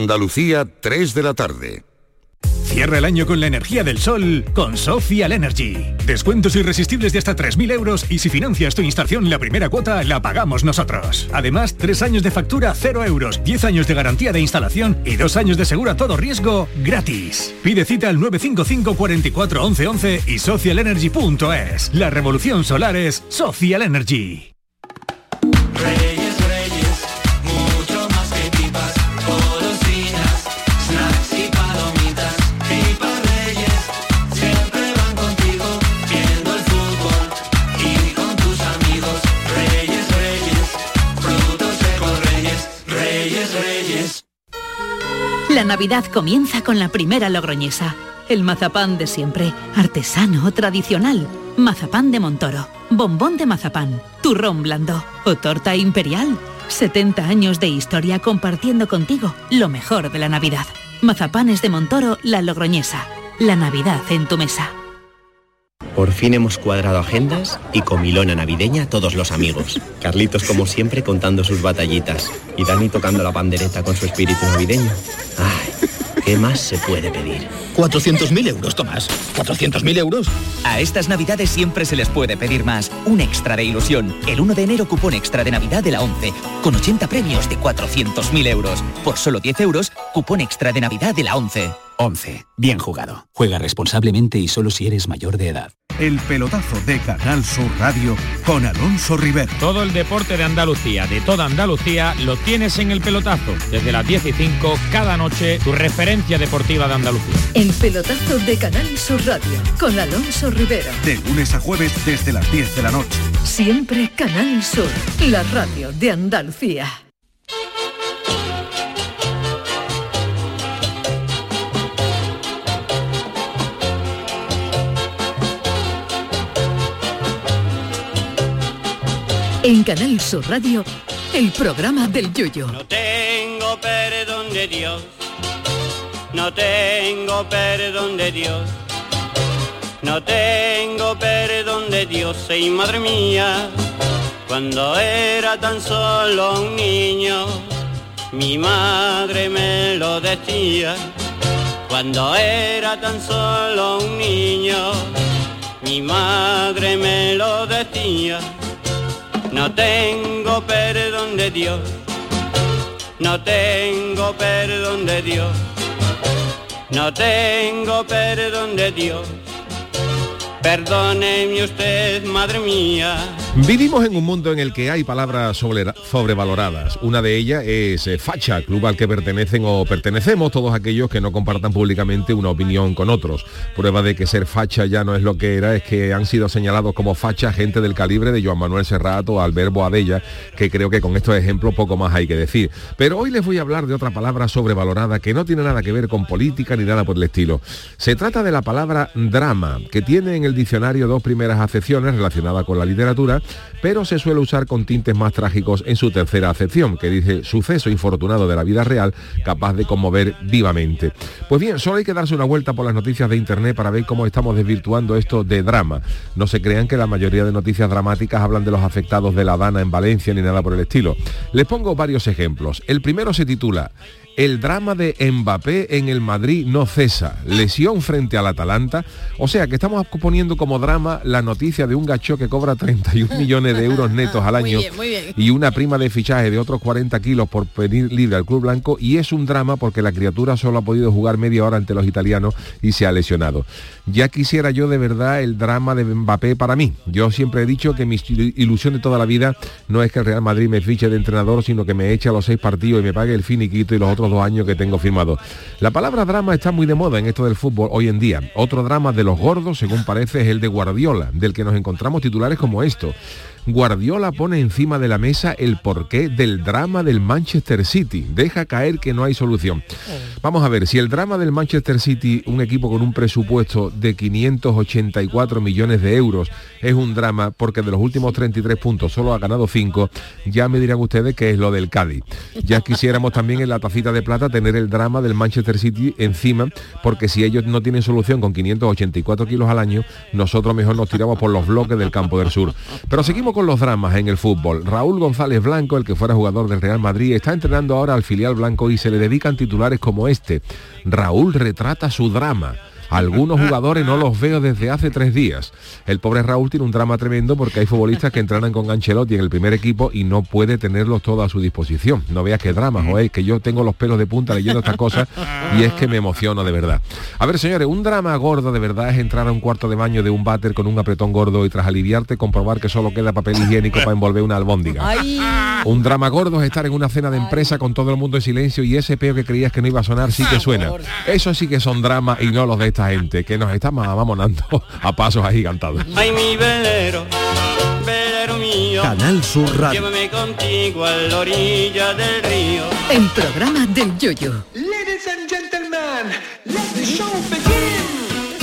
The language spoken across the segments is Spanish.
Andalucía, 3 de la tarde. Cierra el año con la energía del sol con Social Energy. Descuentos irresistibles de hasta 3.000 euros y si financias tu instalación, la primera cuota la pagamos nosotros. Además, 3 años de factura 0 euros, 10 años de garantía de instalación y 2 años de seguro a todo riesgo gratis. Pide cita al 955 44 11 11 y socialenergy.es. La revolución solar es Social Energy. La Navidad comienza con la primera logroñesa. El mazapán de siempre, artesano, tradicional. Mazapán de Montoro, bombón de mazapán, turrón blando o torta imperial. 70 años de historia compartiendo contigo lo mejor de la Navidad. Mazapanes de Montoro, la logroñesa. La Navidad en tu mesa. Por fin hemos cuadrado agendas y comilona navideña todos los amigos. Carlitos, como siempre, contando sus batallitas. Y Dani tocando la pandereta con su espíritu navideño. ¡Ay! ¿Qué más se puede pedir? 400.000 euros, Tomás. 400.000 euros. A estas Navidades siempre se les puede pedir más. Un extra de ilusión. El 1 de enero, cupón extra de Navidad de la 11. Con 80 premios de 400.000 euros. Por solo 10 euros, cupón extra de Navidad de la 11. 11. Bien jugado. Juega responsablemente y solo si eres mayor de edad. El pelotazo de Canal Sur Radio con Alonso Rivero. Todo el deporte de Andalucía, de toda Andalucía, lo tienes en El Pelotazo. Desde las 10:05, cada noche, tu referencia deportiva de Andalucía. El pelotazo de Canal Sur Radio con Alonso Rivero. De lunes a jueves desde las 10 de la noche. Siempre Canal Sur, la radio de Andalucía. En Canal Sur Radio, el programa del Yoyo. No tengo perdón de Dios, no tengo perdón de Dios, no tengo perdón de Dios, y madre mía, cuando era tan solo un niño, mi madre me lo decía, cuando era tan solo un niño, mi madre me lo decía. No tengo perdón de Dios, no tengo perdón de Dios, no tengo perdón de Dios. Perdóneme usted, madre mía. Vivimos en un mundo en el que hay palabras sobrevaloradas. Una de ellas es facha, club al que pertenecen o pertenecemos todos aquellos que no compartan públicamente una opinión con otros. Prueba de que ser facha ya no es lo que era es que han sido señalados como facha gente del calibre de Joan Manuel Serrat o Albert Boadella, que creo que con estos ejemplos poco más hay que decir. Pero hoy les voy a hablar de otra palabra sobrevalorada que no tiene nada que ver con política ni nada por el estilo. Se trata de la palabra drama, que tiene en el diccionario dos primeras acepciones relacionadas con la literatura, pero se suele usar con tintes más trágicos en su tercera acepción, que dice suceso infortunado de la vida real capaz de conmover vivamente. Pues bien, solo hay que darse una vuelta por las noticias de internet para ver cómo estamos desvirtuando esto de drama. No se crean que la mayoría de noticias dramáticas hablan de los afectados de la Dana en Valencia ni nada por el estilo. Les pongo varios ejemplos. El primero se titula El drama de Mbappé en el Madrid no cesa, lesión frente al Atalanta. O sea que estamos poniendo como drama la noticia de un gacho que cobra 31 millones de euros netos al año muy bien. Y una prima de fichaje de otros 40 kilos por pedir libre al club blanco, y es un drama porque la criatura solo ha podido jugar media hora ante los italianos y se ha lesionado. Ya quisiera yo de verdad el drama de Mbappé para mí. Yo siempre he dicho que mi ilusión de toda la vida no es que el Real Madrid me fiche de entrenador, sino que me eche a los 6 partidos y me pague el finiquito y los otros 2 años que tengo firmado. La palabra drama está muy de moda en esto del fútbol hoy en día. Otro drama de los gordos, según parece, es el de Guardiola, del que nos encontramos titulares como esto. Guardiola pone encima de la mesa el porqué del drama del Manchester City. Deja caer que no hay solución. Vamos a ver, si el drama del Manchester City, un equipo con un presupuesto de 584 millones de euros, es un drama porque de los últimos 33 puntos solo ha ganado 5, ya me dirán ustedes que es lo del Cádiz. Ya quisiéramos también en la tacita de plata tener el drama del Manchester City encima, porque si ellos no tienen solución con 584 kilos al año, nosotros mejor nos tiramos por los bloques del Campo del Sur. Pero seguimos Comenzamos con los dramas en el fútbol. Raúl González Blanco, el que fuera jugador del Real Madrid, está entrenando ahora al filial blanco y se le dedican titulares como este. Raúl retrata su drama. Algunos jugadores no los veo desde hace 3 días. El pobre Raúl tiene un drama tremendo porque hay futbolistas que entrenan con Ancelotti en el primer equipo y no puede tenerlos todos a su disposición. No veas qué drama, joder, que yo tengo los pelos de punta leyendo estas cosas y es que me emociono de verdad. A ver, señores, un drama gordo de verdad es entrar a un cuarto de baño de un váter con un apretón gordo y tras aliviarte comprobar que solo queda papel higiénico para envolver una albóndiga. Ay. Un drama gordo es estar en una cena de empresa con todo el mundo en silencio y ese peo que creías que no iba a sonar sí que suena. Eso sí que son dramas y no los de esta gente que nos está mamonando a pasos agigantados. Ay, mi velero, velero mío, Canal Sur Radio. llévame contigo a la orilla del río. El programa del Yoyo. Ladies and gentlemen, let the show begin.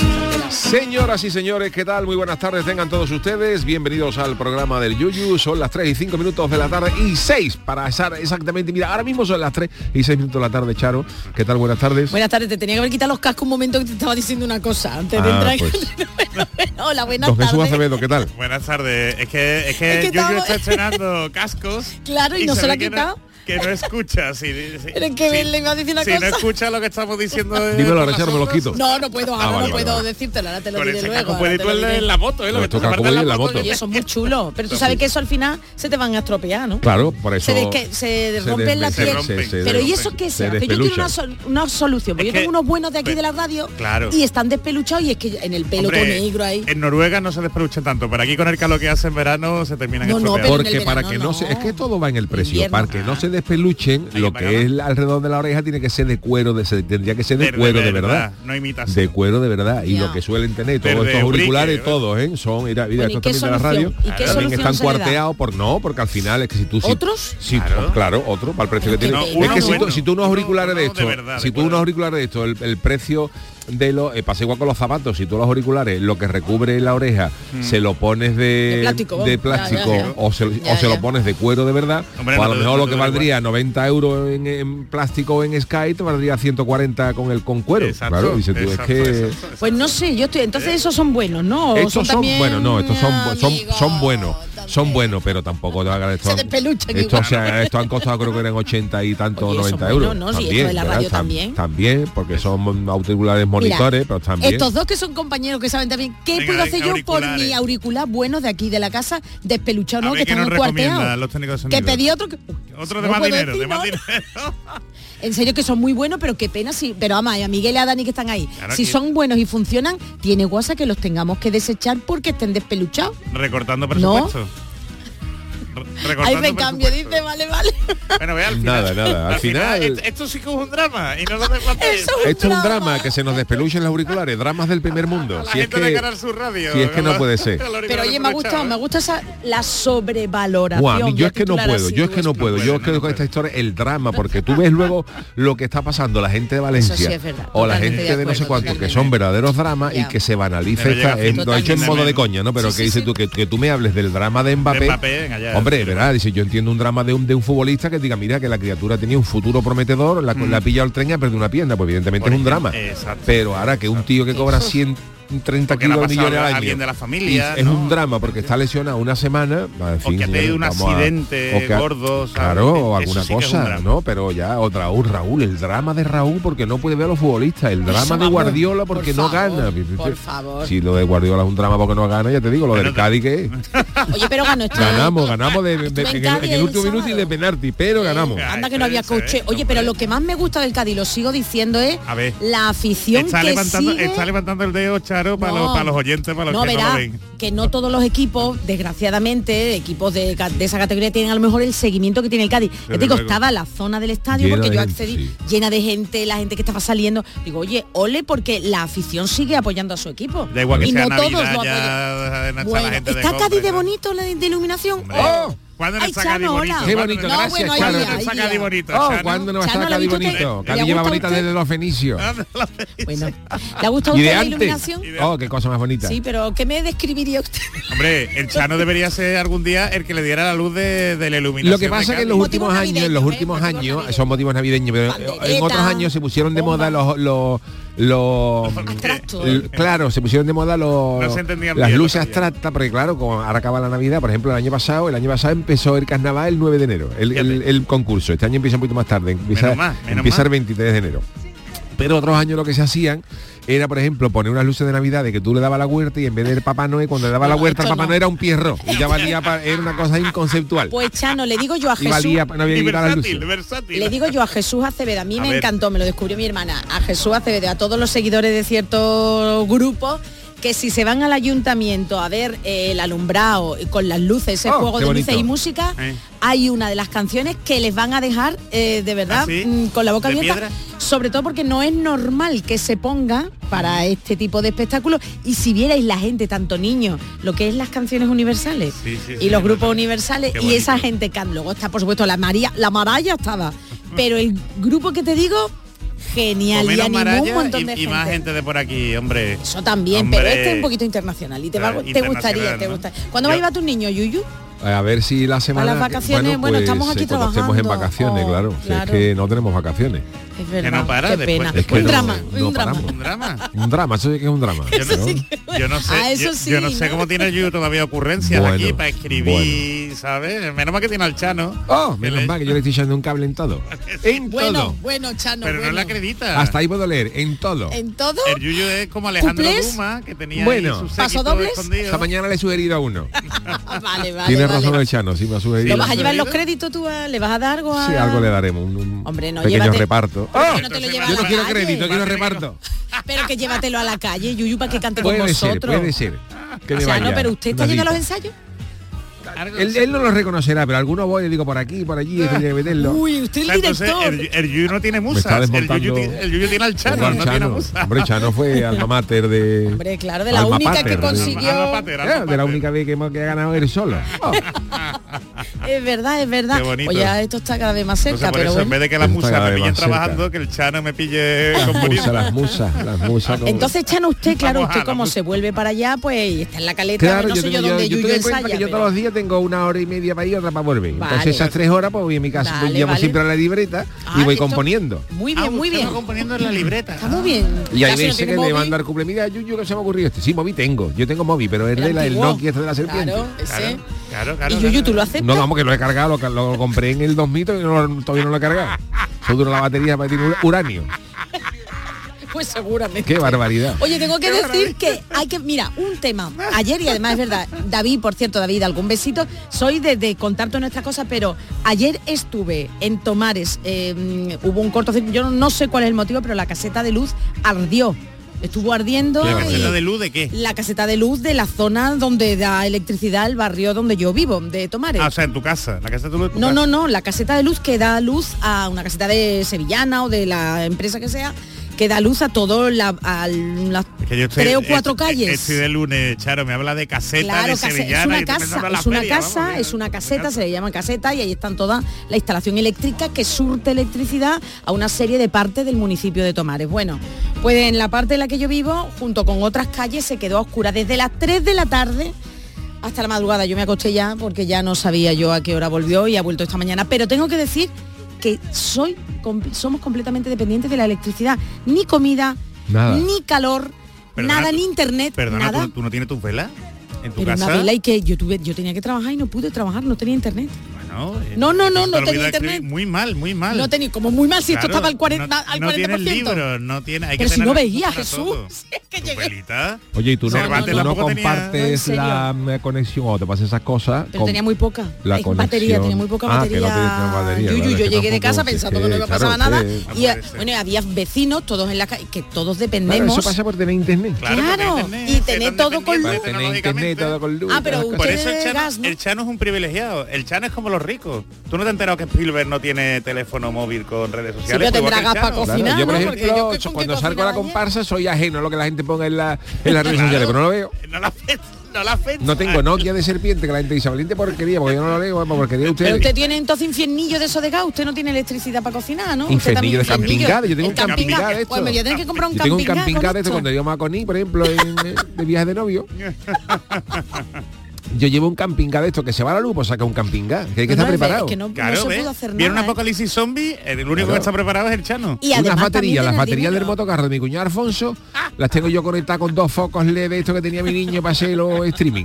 Señoras y señores, ¿qué tal? Muy buenas tardes, tengan todos ustedes. Bienvenidos al programa del Yuyu. Son las 3:05 de la tarde y 6 para estar exactamente. Mira, ahora mismo son las 3:06 de la tarde, Charo. ¿Qué tal? Buenas tardes. Buenas tardes, te tenía que haber quitado los cascos un momento que te estaba diciendo una cosa antes de entrar. Pues. Hola, buenas Don tardes. Jesús Acevedo, ¿qué tal? Buenas tardes. Es que Yuyu está estrenando cascos. Claro, y no se lo ha quitado. Que no escucha. Pero es que le iba a decir una cosa. Si no escucha lo que estamos diciendo. Dímelo, ahora, Charo, me lo quito. No puedo, ahora vale, no puedo vale. decírtelo, ahora te lo Con diré ese luego. casco puede tú en la moto, ¿eh? Lo que Nuestro te casco parte puede ir en la moto. Y eso es muy chulo. Pero tú sabes que eso al final se te van a estropear, ¿no? Claro, por eso Se rompen las piezas. Pero ¿y eso qué se hace? Yo tengo una solución. Porque yo tengo unos buenos de aquí de la radio y están despeluchados y es que en el pelo todo negro ahí. En Noruega no se despeluchan tanto, pero aquí con el calor que hace en verano se terminan estropeando. Porque para que no se... Es que todo va en el precio. Para que no se despeluchen, lo que es alrededor de la oreja tiene que ser de cuero, tendría que ser de cuero de verdad. No imitación. De cuero de verdad. Y lo que suelen tener todos estos auriculares, todos, son, mira, estos también de la radio, también están cuarteados porque al final es que si tú... ¿Otros? Claro, otro, para el precio que tiene. Es que si tú unos auriculares de esto, el precio de los pasa igual con los zapatos. Si tú los auriculares, lo que recubre la oreja, se lo pones de plástico o se lo pones de cuero de verdad, o a lo mejor lo que valdría 90 euros en plástico o en Sky te valdría 140 con cuero. Exacto, claro, dice tú, es que... Pues no sé, entonces esos son buenos, ¿no? Estos son buenos, no, estos son buenos. Son buenos, pero tampoco te hagan esto. Esto han costado, creo que eran 80 y tanto, 90 euros. No, también, esto de la radio también. También, porque son auriculares monitores, pero también. Estos dos que son compañeros que saben también, ¿qué puedo hacer yo por mi auricular bueno de aquí de la casa, despeluchado, no? Que están cuarteados. Que pedí otro de más dinero, En serio que son muy buenos, pero qué pena pero a Miguel y a Dani que están ahí. Claro, si son buenos y funcionan, tiene guasa que los tengamos que desechar porque estén despeluchados. Recortando presupuesto. Hay recambio, dice, vale. Bueno, ve, al final. Nada. Al final esto sí que es un drama y no lo dejo hacer. Esto es un drama que se nos despeluchen los auriculares, dramas del primer mundo. La gente de Canal Sur Radio. Si es que no puede ser. Pero oye, me gusta la sobrevaloración. Yo es que no puedo. Yo creo que esta historia, el drama, porque tú ves luego lo que está pasando, la gente de Valencia sí es verdad, o la gente de no sé cuánto, que son verdaderos dramas y que se banaliza. Lo he hecho en modo de coña, ¿no? Pero que dices tú, que tú me hables del drama de Mbappé. Hombre, ¿verdad? Dice, yo entiendo un drama de un futbolista que diga, mira, que la criatura tenía un futuro prometedor, la ha pillado el tren y ha perdido una pierna, pues evidentemente es un drama. Exacto. Pero ahora que un tío que cobra 130 kilos millones al año de la familia, es un drama porque está lesionado una semana, en fin, o que ha tenido un accidente gordo, ¿sabes? Claro, o alguna cosa, ¿no? Pero ya Raúl, el drama de Raúl porque no puede ver a los futbolistas, el drama de Guardiola porque no gana. Por favor. Si lo de Guardiola es un drama porque no gana, ya te digo, lo del Cádiz que es. Oye, pero ganamos en el último minuto y de penalti, pero ganamos. Anda que no había coche. Oye, pero lo que más me gusta del Cádiz, lo sigo diciendo, es la afición está levantando el dedo, para los oyentes, para los que no lo ven. Que no todos los equipos, desgraciadamente, equipos de esa categoría tienen a lo mejor el seguimiento que tiene el Cádiz. Te digo, estaba la zona del estadio llena porque yo accedí, llena de gente, la gente que estaba saliendo. Digo, oye, ole, porque la afición sigue apoyando a su equipo. Da igual que y sea no Navidad, todos lo apoyan. Bueno, ¿está Cádiz de bonito la de iluminación? ¿Cuándo nos saca de bonito? Qué bonito, gracias, Chano. ¿Cuándo nos saca de bonito? Oh, ¿cuándo nos saca de bonito? Cádiz lleva bonita desde los fenicios. Bueno, ¿le ha gustado ¿Y usted de la antes? iluminación? Oh, qué cosa más bonita. Sí, pero ¿qué me describiría usted? Hombre, el Chano debería ser algún día el que le diera la luz de la iluminación. Lo que pasa es que en los últimos años, son motivos navideños, pero en otros años se pusieron de moda los claro, se pusieron de moda las luces abstractas, porque claro, como ahora acaba la Navidad, por ejemplo, el año pasado empezó el carnaval el 9 de enero, el concurso. Este año empieza un poquito más tarde, empieza el 23 de enero. Pero otros años lo que se hacían era, por ejemplo, poner unas luces de Navidad de que tú le dabas la huerta y en vez del Papá Noel, cuando le daba la huerta al Papá Noel era un pierro. Y ya valía era una cosa inconceptual. Pues Chano, le digo yo a Jesús. No había que quitar las luces. Le digo yo a Jesús Acevedo, a mí me encantó, me lo descubrió mi hermana, a Jesús Acevedo, a todos los seguidores de ciertos grupos, que si se van al ayuntamiento a ver el alumbrado con las luces, ese juego de luces y música, hay una de las canciones que les van a dejar de verdad con la boca abierta, sobre todo porque no es normal que se ponga para este tipo de espectáculos. Y si vierais la gente, tanto niños, lo que es las canciones universales y los grupos universales, y esa gente que luego está, por supuesto, la Maraya estaba, pero el grupo que te digo, genial, y animó un montón de gente. Y más gente de por aquí, hombre. Eso también, pero este es un poquito internacional y te gustaría. ¿Cuándo va a ir a tu niño, Yuyu? A ver si la semana... A las vacaciones, bueno, estamos aquí trabajando. Estamos en vacaciones, claro. Claro. Si es que no tenemos vacaciones. Es verdad, que no para, qué pena. Es que un drama. Un drama, eso sí que es un drama. Yo no sé, yo no sé cómo tiene Yuyu todavía ocurrencias aquí para escribir, ¿sabes? Menos mal que tiene al Chano. Oh, menos mal que yo le estoy echando un cable en todo. En todo. Bueno, Chano. Pero no le acredita. Hasta ahí puedo leer, en todo. ¿En todo? El Yuyu es como Alejandro Duma, que tenía sus ¿pasodobles? Esta mañana le he sugerido a uno. Vale. Tiene razón el Chano, sí me ha sugerido. ¿Le vas a llevar los créditos tú? ¿Le vas a dar algo a...? Sí, algo le daremos, un pequeño reparto. Yo no quiero crédito, quiero reparto. Pero que llévatelo a la calle, Yuyu, para que cante con vosotros. Puede ser. Que me vaya. No, pero usted está yendo a los ensayos. Él no lo reconocerá, pero algunos voy y digo por aquí, por allí, tiene que meterlo. Uy, usted es el director. El Yuyu no tiene musa. El Yuyu tiene al Chano, no tiene musa. Hombre, Chano fue alma mater de... Hombre, claro, de la única que consiguió... De la única vez que ha ganado él solo. Es verdad. Oye, esto está cada vez más cerca, pero bueno. En vez de que las musas me pillen trabajando, que el Chano me pille componiendo. Las musas. Entonces, Chano, usted como se vuelve para allá, pues está en la caleta, no sé yo dónde Yuyu ensaya. Yo todos los días tengo una hora y media para ir, otra para volver. Entonces esas 3 horas pues voy a mi casa, llevo siempre a la libreta y voy componiendo. Muy bien. Componiendo en la libreta. Está muy bien. Y hay veces que me mandan cumple, mira, Yuyu, que se me ha ocurrido este. Sí, móvil tengo. Yo tengo móvil, pero es el Nokia este de la serpiente. Claro. ¿Y Yuyu, tú lo aceptas? No, vamos, que lo he cargado, lo compré en el 2000 y todavía no lo he cargado. Solo dura la batería para tener uranio. Pues seguramente. Qué barbaridad. Oye, tengo que decir que hay que, mira, un tema. Ayer, y además es verdad, David, por cierto, David, algún besito. Soy de contar todas nuestras cosas, pero ayer estuve en Tomares, hubo un cortocircuito, yo no sé cuál es el motivo, pero la caseta de luz ardió. Estuvo ardiendo. ¿La caseta de luz de qué? La caseta de luz de la zona donde da electricidad al barrio donde yo vivo, de Tomares. O sea, en tu casa. La caseta de luz. No, la caseta de luz que da luz a una caseta de sevillana o de la empresa que sea, que da luz a todo las 3 o 4 calles. Estoy de lunes, Charo, me habla de caseta, claro, de sevillana. Es una caseta, se le llama caseta, y ahí están toda la instalación eléctrica que surte electricidad a una serie de partes del municipio de Tomares. Bueno, pues en la parte en la que yo vivo, junto con otras calles, se quedó a oscura desde las 3 de la tarde hasta la madrugada. Yo me acosté ya porque ya no sabía yo a qué hora volvió y ha vuelto esta mañana. Pero tengo que decir que somos completamente dependientes de la electricidad. Ni comida, ni calor, nada, ni internet, nada. ¿Tú no tienes tus velas en tu casa? casa? Una vela y que yo tenía que trabajar y no pude trabajar, no tenía internet. No tenía internet. Muy mal. No tenía, como muy mal si esto estaba al 40%. No tiene libros, no tiene... Pero si no veía, Jesús. Es que oye, ¿y tú no compartes la conexión o te pasas esas cosas? Pero tenía muy poca. Batería, tenía muy poca batería. Yo llegué de casa pensando que no me pasaba nada. Y bueno, había vecinos, todos en la calle, que todos dependemos. Eso pasa por tener internet. Claro, y tener todo con luz. Tener internet, todo con luz. Pero por eso el Chano es un privilegiado. El Chano es como los ricos. ¿Tú no te has enterado que Spielberg no tiene teléfono móvil con redes sociales? Sí, pero tendrá gas para cocinar. Yo, por ejemplo, cuando salgo a la comparsa soy ajeno a lo que la gente ponga en las redes sociales, pero no lo veo. No lo ves. No la fecha. No tengo Nokia de serpiente, que la gente dice, valiente porquería, porque yo no lo leo, porquería ustedes. Pero usted tiene entonces infiernillo de eso de gas, usted no tiene electricidad para cocinar, ¿no? Infiernillo de camping gas, yo tengo un camping gas de esto. Pues me voy a tener que comprar un yo tengo camping un camping gas de esto cuando íbamos a Conil, por ejemplo, de viaje de novio. Yo llevo un camping gas de esto que se va a la luz, pues saca un camping gas, que hay que estar preparado. Es que no claro, se puede hacer nada. Viene un apocalipsis zombie, el único que está preparado es el Chano. Y además unas baterías, las baterías del dinero. motocarro de mi cuñado Alfonso, las tengo yo conectadas con 2 focos LED, esto que tenía mi niño para hacer los streaming.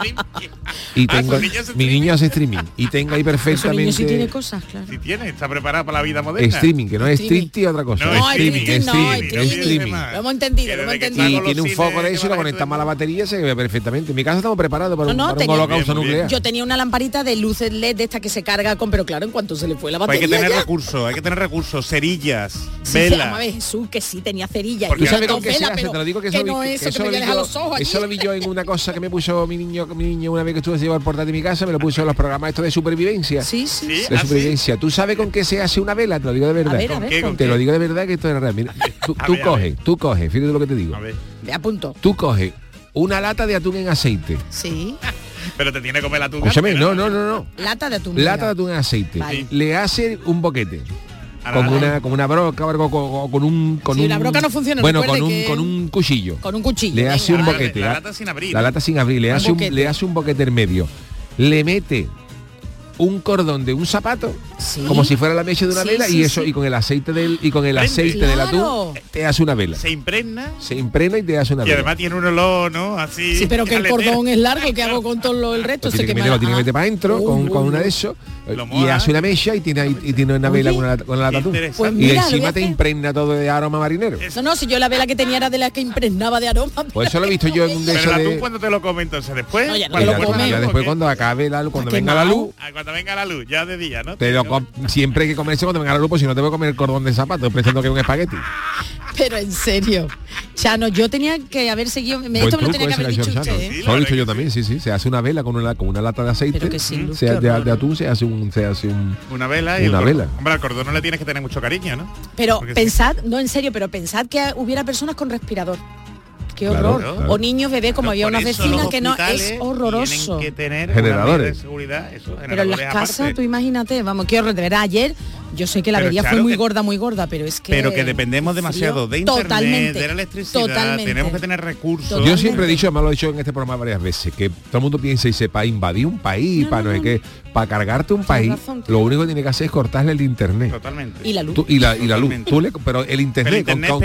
Y tengo, mi niño hace streaming. Y tengo ahí perfectamente. Niño sí tiene cosas, claro. Sí tiene, está preparado para la vida moderna. Streaming, que no es striptease otra cosa. No, streaming. Lo hemos entendido, lo hemos entendido. Y tiene un foco de eso, lo conectamos a la batería, se ve perfectamente. En mi casa estamos preparados para un holocausto nuclear. Yo tenía una lamparita de luces LED de esta que se carga con, pero claro, en cuanto se le fue la Pues batería. hay que tener recursos, cerillas, sí, velas. vamos a ver, Jesús, que sí tenía cerillas. ¿Tú sabes con qué se hace? Te lo digo que eso no es eso que me voy a dejar los ojos allí. Eso lo vi yo en una cosa que me puso mi niño una vez que estuve llevando el portátil de mi casa, me lo puso en los programas estos de supervivencia. Sí. De supervivencia. ¿Tú sabes con qué se hace una vela? Te lo digo de verdad. Te lo digo de verdad que esto es real. Mira, tú coges, fíjate lo que te digo. Me apunto. Tú coges una lata de atún en aceite. Sí. Pero te tiene que comer la atún. Escúchame, no. Lata de atún. Lata de atún en aceite. Vale. Le hace un boquete. Con una broca o con un la broca no funciona. Bueno, con un cuchillo. Con un cuchillo. Le hace un boquete. La lata sin abrir. La lata sin abrir. Le hace un boquete en medio. Le mete un cordón de un zapato, como si fuera la mecha de una vela, y eso, y con el aceite del atún te hace una vela. Se impregna y te hace una vela. Y además tiene un olor, ¿no? Así. Sí, pero que el cordón es largo, ¿qué hago con todo el resto? Lo tiene que meter para adentro con una de esos, y hace una mecha y tiene una vela con el atún. Pues y mira, encima te impregna todo de aroma marinero. No, si yo la vela que tenía era de la que impregnaba de aroma. Pues eso lo he visto yo en un de esos. Pero el atún cuando te lo come entonces después. No, ya no te lo comes. Ya después cuando acabe cuando venga la luz. Cuando venga la luz, ya de día, ¿no? Pero siempre hay que comerse cuando venga la luz, pues si no te voy a comer el cordón de zapato, pensando que es un espagueti. Pero en serio, Chano, yo tenía que haber seguido. Esto me lo tenía que haber dicho usted. Sí, lo he dicho yo también, sí. Se hace una vela con una lata de aceite. De atún se hace una vela y una vela. Hombre, al cordón no le tienes que tener mucho cariño, ¿no? Pero pensad, no en serio, pero pensad que hubiera personas con respirador. Qué horror. Claro. O niños bebés, como había unas vecinas que no, es horroroso. Tienen que tener generadores de seguridad, pero en las casas, tú imagínate, vamos, qué horror. De verdad, ayer yo sé que la avería fue muy gorda, pero es que... Pero que dependemos demasiado de internet, de la electricidad, tenemos que tener recursos. Yo siempre he dicho, además lo he dicho en este programa varias veces, que todo el mundo piensa y para invadir un país, no sé qué, para cargarte un país, lo único que tiene que hacer es cortarle el internet. Totalmente. Y la luz. Y la luz. Pero el internet,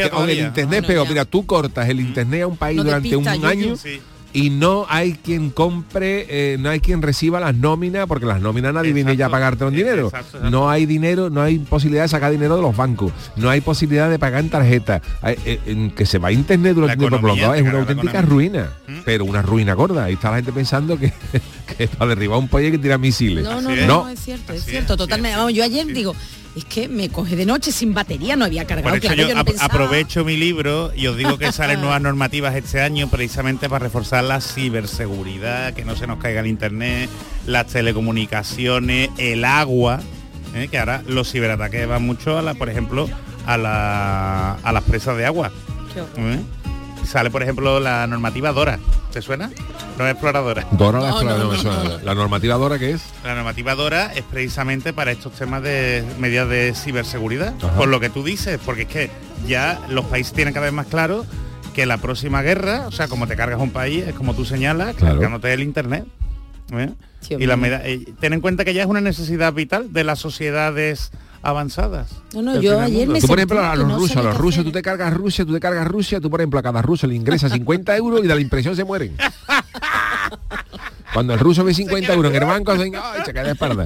peor. Mira, tú cortas el internet a un país durante un año y no hay quien compre, no hay quien reciba las nóminas, porque las nóminas nadie viene ya a pagarte un dinero. No hay dinero, no hay posibilidad de sacar dinero de los bancos, no hay posibilidad de pagar en tarjeta. Que se va a internet durante tiempo prolongado es una auténtica ruina, pero una ruina gorda. Ahí está la gente pensando que para derribar un país hay que tirar misiles. No, es cierto, totalmente. Vamos, yo ayer digo, es que me coge de noche sin batería, no había cargado. Por eso claro, yo no aprovecho mi libro y os digo que salen nuevas normativas este año precisamente para reforzar la ciberseguridad, que no se nos caiga el internet, las telecomunicaciones, el agua, que ahora los ciberataques van mucho por ejemplo, a las presas de agua. Sale, por ejemplo, la normativa DORA. ¿Te suena? No exploradora. DORA la exploradora no me suena. ¿La normativa DORA qué es? La normativa DORA es precisamente para estos temas de medidas de ciberseguridad. Ajá. Por lo que tú dices, porque es que ya los países tienen cada vez más claro que la próxima guerra, o sea, como te cargas un país, es como tú señalas, cargándote el internet. Y ten en cuenta que ya es una necesidad vital de las sociedades avanzadas. Yo ayer me tú, por ejemplo, a los rusos, tú te cargas Rusia, tú, por ejemplo, a cada ruso le ingresa 50 euros y de la impresión se mueren. Cuando el ruso ve 50 euros en el banco, se cae de espalda.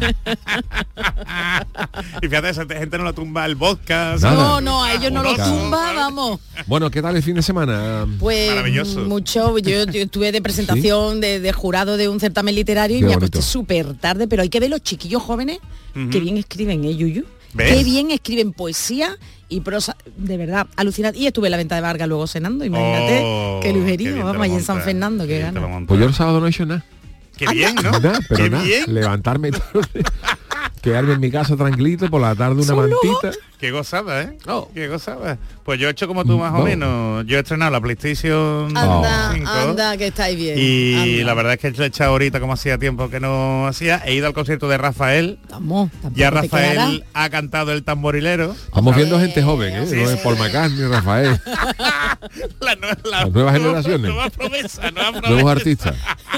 Y fíjate, esa gente no lo tumba el vodka. No, a ellos no lo tumba, vamos. Bueno, ¿qué tal el fin de semana? Pues maravilloso. Mucho. Yo estuve de presentación de jurado de un certamen literario y me acosté súper tarde, pero hay que ver los chiquillos jóvenes que bien escriben, Yuyu. ¿Ves? Qué bien escriben poesía y prosa, de verdad, alucinante. Y estuve en la venta de Vargas luego cenando, imagínate, qué lujería, vamos, allá en San Fernando, que gana. Pues yo el sábado no he hecho nada. Qué bien, ¿no? Nada, pero qué nada, bien. levantarme todo. quedarme en mi casa tranquilito, por la tarde una mantita. Qué gozada, ¿eh? Qué gozada. Pues yo he hecho como tú más o menos. Yo he estrenado la PlayStation 5. Anda, que estáis bien. Y la verdad es que he echado ahorita, como hacía tiempo que no hacía. He ido al concierto de Rafael. Ya Rafael ha cantado el tamborilero. Estamos viendo gente joven, ¿eh? No es Paul McCartney, Rafael. Las nuevas generaciones. Nueva promesa. Nuevos artistas.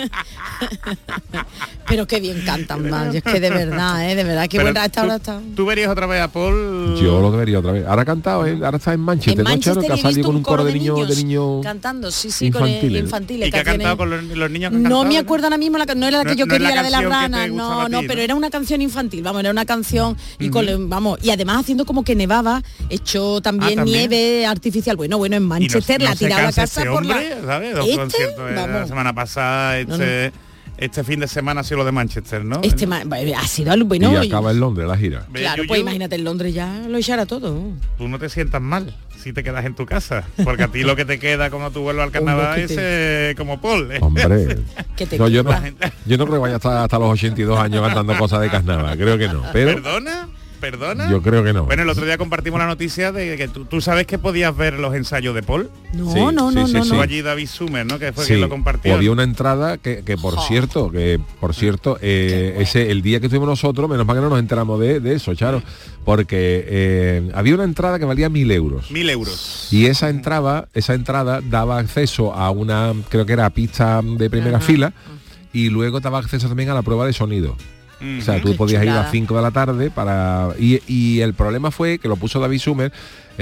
Pero qué bien cantan, man. Es que de verdad, qué buena esta hora está. ¿Tú verías otra vez a Paul? Yo lo vería otra vez. Ahora ha cantado, ahora está en Manchester, ¿no, Charo? Que ha salido con un coro de niños cantando, sí, infantiles. infantiles. ¿Y que ha cantado con los niños que no me acuerdo ahora mismo, no era la que yo quería, la de las ranas, no, pero era una canción infantil, vamos, era una canción y y además haciendo como que nevaba, hecho también nieve artificial. Bueno, en Manchester la tiraba a casa por la... ¿sabes? Dos conciertos de la semana pasada, este fin de semana ha sido lo de Manchester, ¿no? Ha sido algo bueno. Y acaba en Londres la gira. Claro, pues imagínate, en Londres ya lo echará todo. Tú no te sientas mal si te quedas en tu casa, porque a ti lo que te queda cuando tú vuelves al carnaval es como Paul. Hombre, yo no creo que vaya hasta los 82 años cantando cosas de carnaval, creo que no. Pero ¿Perdona? Yo creo que no. Bueno, el otro día compartimos la noticia de que tú sabes que podías ver los ensayos de Paul. No. Allí David Sumer, ¿no? Que fue quien lo compartió. Había una entrada que por cierto, el día que estuvimos nosotros, menos mal que no nos enteramos de eso, Charo, porque había una entrada que valía 1.000 euros. 1.000 euros. Y esa entrada daba acceso a una, creo que era pista de primera fila, y luego daba acceso también a la prueba de sonido. O sea, tú podías ir a las 5 de la tarde y el problema fue que lo puso David Sumer,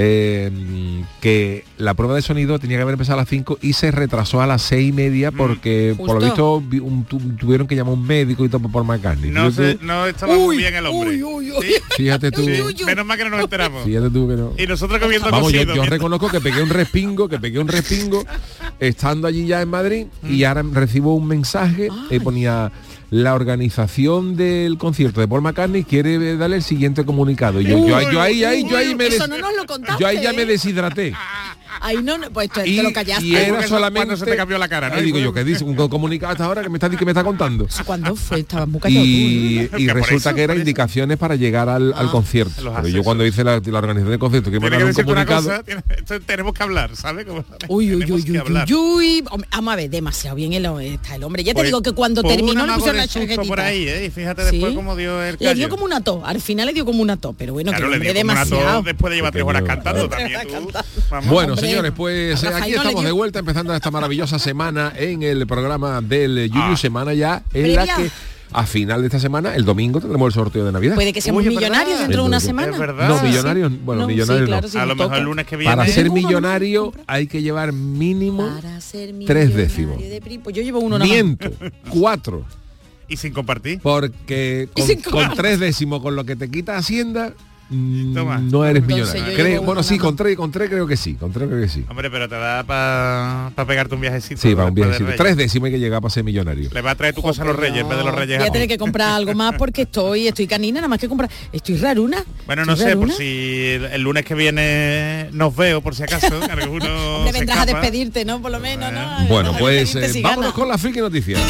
que la prueba de sonido tenía que haber empezado a las 5 y se retrasó a las 6:30 porque por lo visto tuvieron que llamar a un médico y todo por McCartney. No estaba muy bien el hombre. ¿Sí? Fíjate tú. Menos mal que no nos enteramos. Fíjate tú que no. Y nosotros comiendo yo reconozco que pegué un respingo estando allí ya en Madrid y ahora recibo un mensaje y ponía: la organización del concierto de Paul McCartney quiere darle el siguiente comunicado. Y yo ahí me ya me deshidraté. Ahí no, pues te lo callaste. Y era solamente cuando se te cambió la cara, ¿no? Y digo yo, ¿qué dice? Un comunicado hasta ahora que me está contando. ¿Cuándo fue? Estaba muy callado. Y resulta que eran indicaciones para llegar al concierto. Pero yo cuando hice la organización del concierto que me mandó un comunicado. Tenemos que hablar, ¿sabes? Uy. Vamos a ver, demasiado bien está el hombre. Ya te digo que cuando terminó le pusieron la chaquetita. Por ahí, y fíjate después cómo dio el callo. Le dio como una tos, al final le dio como una tos, pero bueno, claro, que le dio demasiado. Después de llevar 3 horas cantando también. Bueno, señores, pues aquí estamos de vuelta empezando esta maravillosa semana en el programa del Yuyu, semana ya en la que a final de esta semana, el domingo, tendremos el sorteo de Navidad. Puede que seamos millonarios dentro de una semana. Es verdad. No, millonarios, millonarios claro, no. A lo mejor el lunes que viene. Para ser millonario hay que llevar mínimo 3 décimos. Pues yo llevo uno. Miento, 4. ¿Y sin compartir? Porque con 3 décimos, con lo que te quita Hacienda, no eres millonario. Bueno, sí, con 3 creo que sí. Hombre, pero te da para pegarte un viajecito. Sí, para un viajecito. 3 décimos hay que llegar para ser millonario. Le va a traer tu cosa a los reyes en vez de los reyes. Voy a tener que comprar algo más porque estoy canina, nada más que comprar. Estoy raruna. Bueno, no sé, por si el lunes que viene nos veo, por si acaso. Hombre, vendrás a despedirte, ¿no? Por lo menos, ¿no? Bueno, pues vámonos con la friki noticias.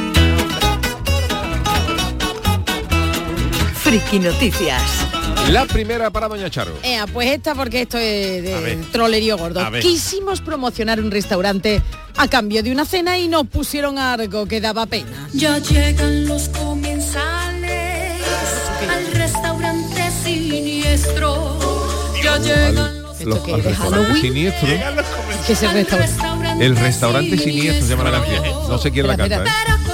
Friki noticias. La primera para doña Charo. Pues esta porque esto es de trolerío gordo. Quisimos promocionar un restaurante a cambio de una cena y nos pusieron algo que daba pena. Ya llegan los comensales al restaurante siniestro. Ya llegan ¿Esto qué es de Halloween? Siniestro. ¿Qué es el restaurante? El restaurante siniestro se llama la canción. No sé quién la canta.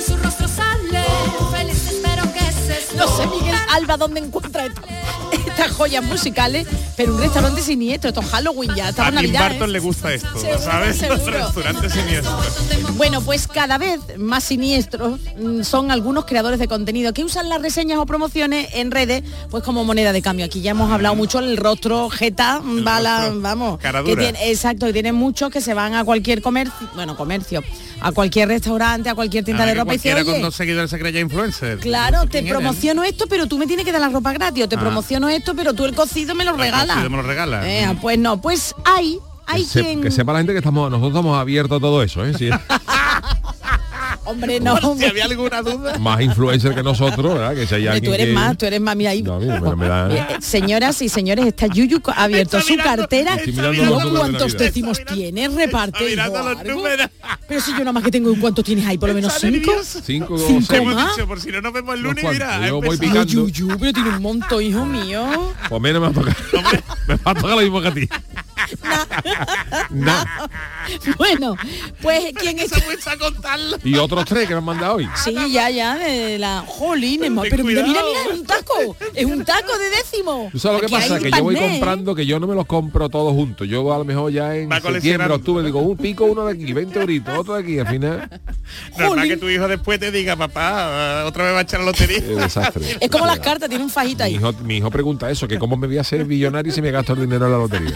No sé, Miguel Alba, dónde encuentra estas joyas musicales, pero un restaurante siniestro, esto es Halloween ya, estamos en Navidad. A Tim Burton le gusta esto, ¿sabes? Los restaurantes siniestros. Bueno, pues cada vez más siniestros son algunos creadores de contenido que usan las reseñas o promociones en redes pues como moneda de cambio. Aquí ya hemos hablado mucho del rostro jeta, vamos, cara dura. Que tienen muchos que se van a cualquier comercio, a cualquier restaurante, a cualquier tienda de ropa y dicen, con 2 seguidores se cree ya influencer. Claro, te promociono esto, pero tú me tienes que dar la ropa gratis, o te promociono esto, pero tú el cocido me lo regalas. Pues no, pues hay quien... Que sepa la gente que nosotros estamos abiertos a todo eso, ¿eh? Sí. Hombre, no. Si había alguna duda. Más influencer que nosotros, ¿verdad? Que si hay alguien tú eres más mía ahí. No, me da... Señoras y señores, está Yuyu ha abierto su cartera. ¿Cuántos décimos tienes? Reparte. Pero si yo nada más que tengo, ¿cuántos tienes ahí? Por lo menos 5. 5 más. Dicho, por si no nos vemos el lunes, mira. Yo voy picando. Yuyu, pero tiene un montón, hijo mío. Pues menos me va a tocar. Me va a tocar lo mismo que a ti. Bueno, pues ¿quién es? A contarlo. Y otros 3 que me han mandado hoy. Sí, ya, de la jolines, pero mira, es un taco de décimo. ¿Tú sabes lo que pasa? Que yo voy comprando, que yo no me los compro todos juntos. Yo a lo mejor ya en septiembre, octubre, digo, un pico, uno de aquí, 20 euritos, otro de aquí, al final. Normal que tu hijo después te diga, papá, otra vez va a echar la lotería. Desastre. Es como las cartas, tiene un fajito ahí. Mi hijo pregunta eso, que cómo me voy a hacer billonario si me gasto el dinero en la lotería.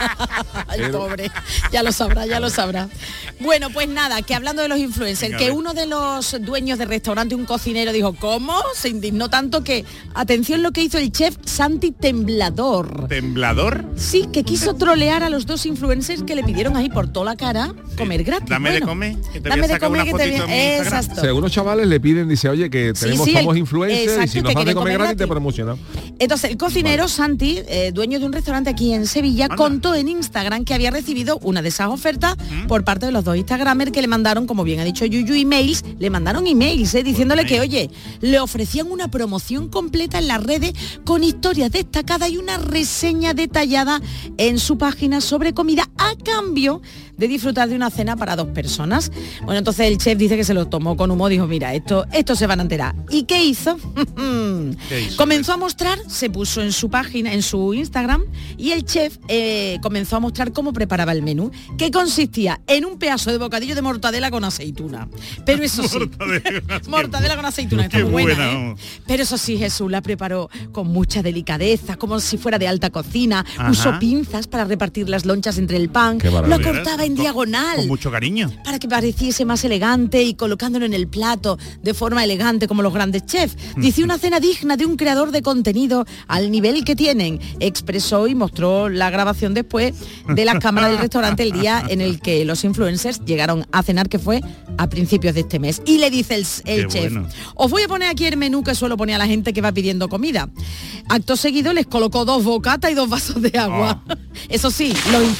Ay, pobre, ya lo sabrá. Bueno, pues nada, que hablando de los influencers, que uno de los dueños de restaurante, un cocinero, dijo, ¿cómo? Se indignó tanto que, atención lo que hizo el chef Santi Temblador. ¿Temblador? Sí, que quiso trolear a los 2 influencers que le pidieron ahí por toda la cara comer gratis. Dame de comer, que te dame voy a de sacar comer, una que te fotito voy en mi Exacto. O sea, unos chavales le piden, dice, oye, que somos influencers, exacto, y si nos das de comer gratis te promocionamos. Entonces, el cocinero Santi, dueño de un restaurante aquí en Sevilla, contó en Instagram que había recibido una de esas ofertas por parte de los 2 instagramers que le mandaron, como bien ha dicho Yuyu, emails, diciéndole que, oye, le ofrecían una promoción completa en las redes con historias destacadas y una reseña detallada en su página sobre comida a cambio de disfrutar de una cena para 2 personas. Bueno, entonces el chef dice que se lo tomó con humor, dijo, mira, esto se van a enterar. ¿Y qué hizo? Comenzó a mostrar, se puso en su página, en su Instagram, y el chef comenzó a mostrar cómo preparaba el menú, que consistía en un pedazo de bocadillo de mortadela con aceituna. Pero eso sí, mortadela con aceituna, está muy buena, ¿eh? Pero eso sí, Jesús la preparó con mucha delicadeza, como si fuera de alta cocina. Ajá. Usó pinzas para repartir las lonchas entre el pan, lo cortaba en diagonal. Con mucho cariño. Para que pareciese más elegante y colocándolo en el plato de forma elegante como los grandes chefs. Dice, una cena digna de un creador de contenido al nivel que tienen. Expresó y mostró la grabación después de las cámaras del restaurante el día en el que los influencers llegaron a cenar, que fue a principios de este mes. Y le dice el chef, bueno, os voy a poner aquí el menú que suelo poner a la gente que va pidiendo comida. Acto seguido les colocó 2 bocatas y 2 vasos de agua. Eso sí,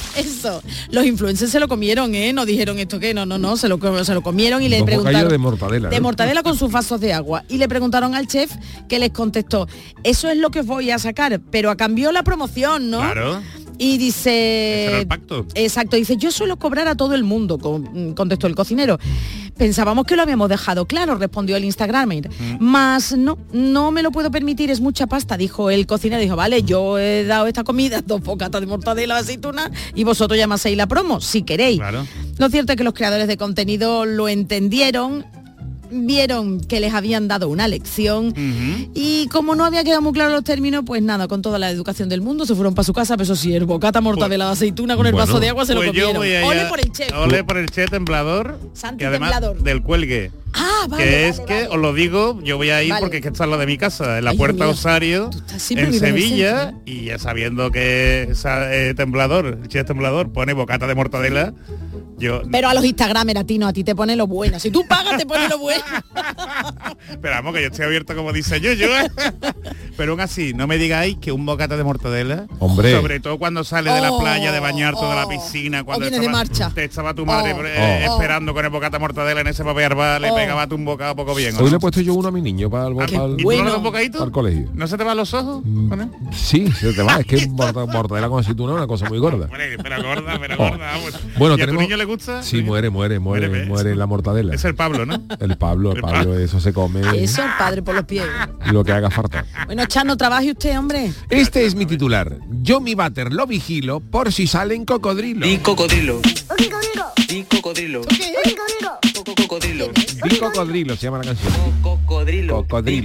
los influencers se lo comieron, no dijeron esto que no, se lo comieron y le preguntaron de mortadela con sus vasos de agua, y le preguntaron al chef, que les contestó, eso es lo que os voy a sacar, pero a cambio la promoción, ¿no? Claro. Y dice... ¿Ese era el pacto? Exacto, dice, yo suelo cobrar a todo el mundo, contestó el cocinero. Pensábamos que lo habíamos dejado claro, respondió el Instagramer. Más no me lo puedo permitir, es mucha pasta, dijo el cocinero. Dijo, vale, yo he dado esta comida, 2 bocatas de mortadela, aceituna, y vosotros llamáis la promo, si queréis. Claro. Lo cierto es que los creadores de contenido lo entendieron, vieron que les habían dado una lección y como no había quedado muy claro los términos, pues nada, con toda la educación del mundo se fueron para su casa, pero eso sí, el bocata mortadela de aceituna con el vaso de agua se lo comieron. Ole por el chef. Ole por el chef Temblador. Santi y además Temblador. Del cuelgue. Vale, que es que, os lo digo, yo voy a ir porque es que está lo de mi casa, en la Puerta Osario, en Sevilla, y ya sabiendo que Temblador, el chef Temblador pone bocata de mortadela. Pero a los Instagramers, a ti te pone lo bueno. Si tú pagas, te pone lo bueno. Pero vamos, que yo estoy abierto como dice yo. Pero aún así, no me digáis que un bocata de mortadela, hombre, sobre todo cuando sales de la playa, de bañarte de la piscina, cuando te estaba tu madre esperando con el bocata mortadela en ese papel arbal, le pegaba tu un bocado poco bien. Hoy le he puesto yo uno a mi niño para el colegio. ¿No se te van los ojos? Sí, se te va. Es que mortadela con aceituna es una cosa muy gorda. Pero gorda, vamos. Bueno, ¿y a tu niño le gusta? Sí, muere la mortadela. Es el Pablo, ¿no? El Pablo, eso se come. Eso, el padre por los pies. Lo que haga falta. Bueno, Chano, trabaje usted, hombre. Este es mi titular. Yo mi váter lo vigilo por si salen cocodrilos. Y cocodrilo. Y cocodrilo. Cocodrilo. Di cocodrilo se llama la canción. Cocodrilo.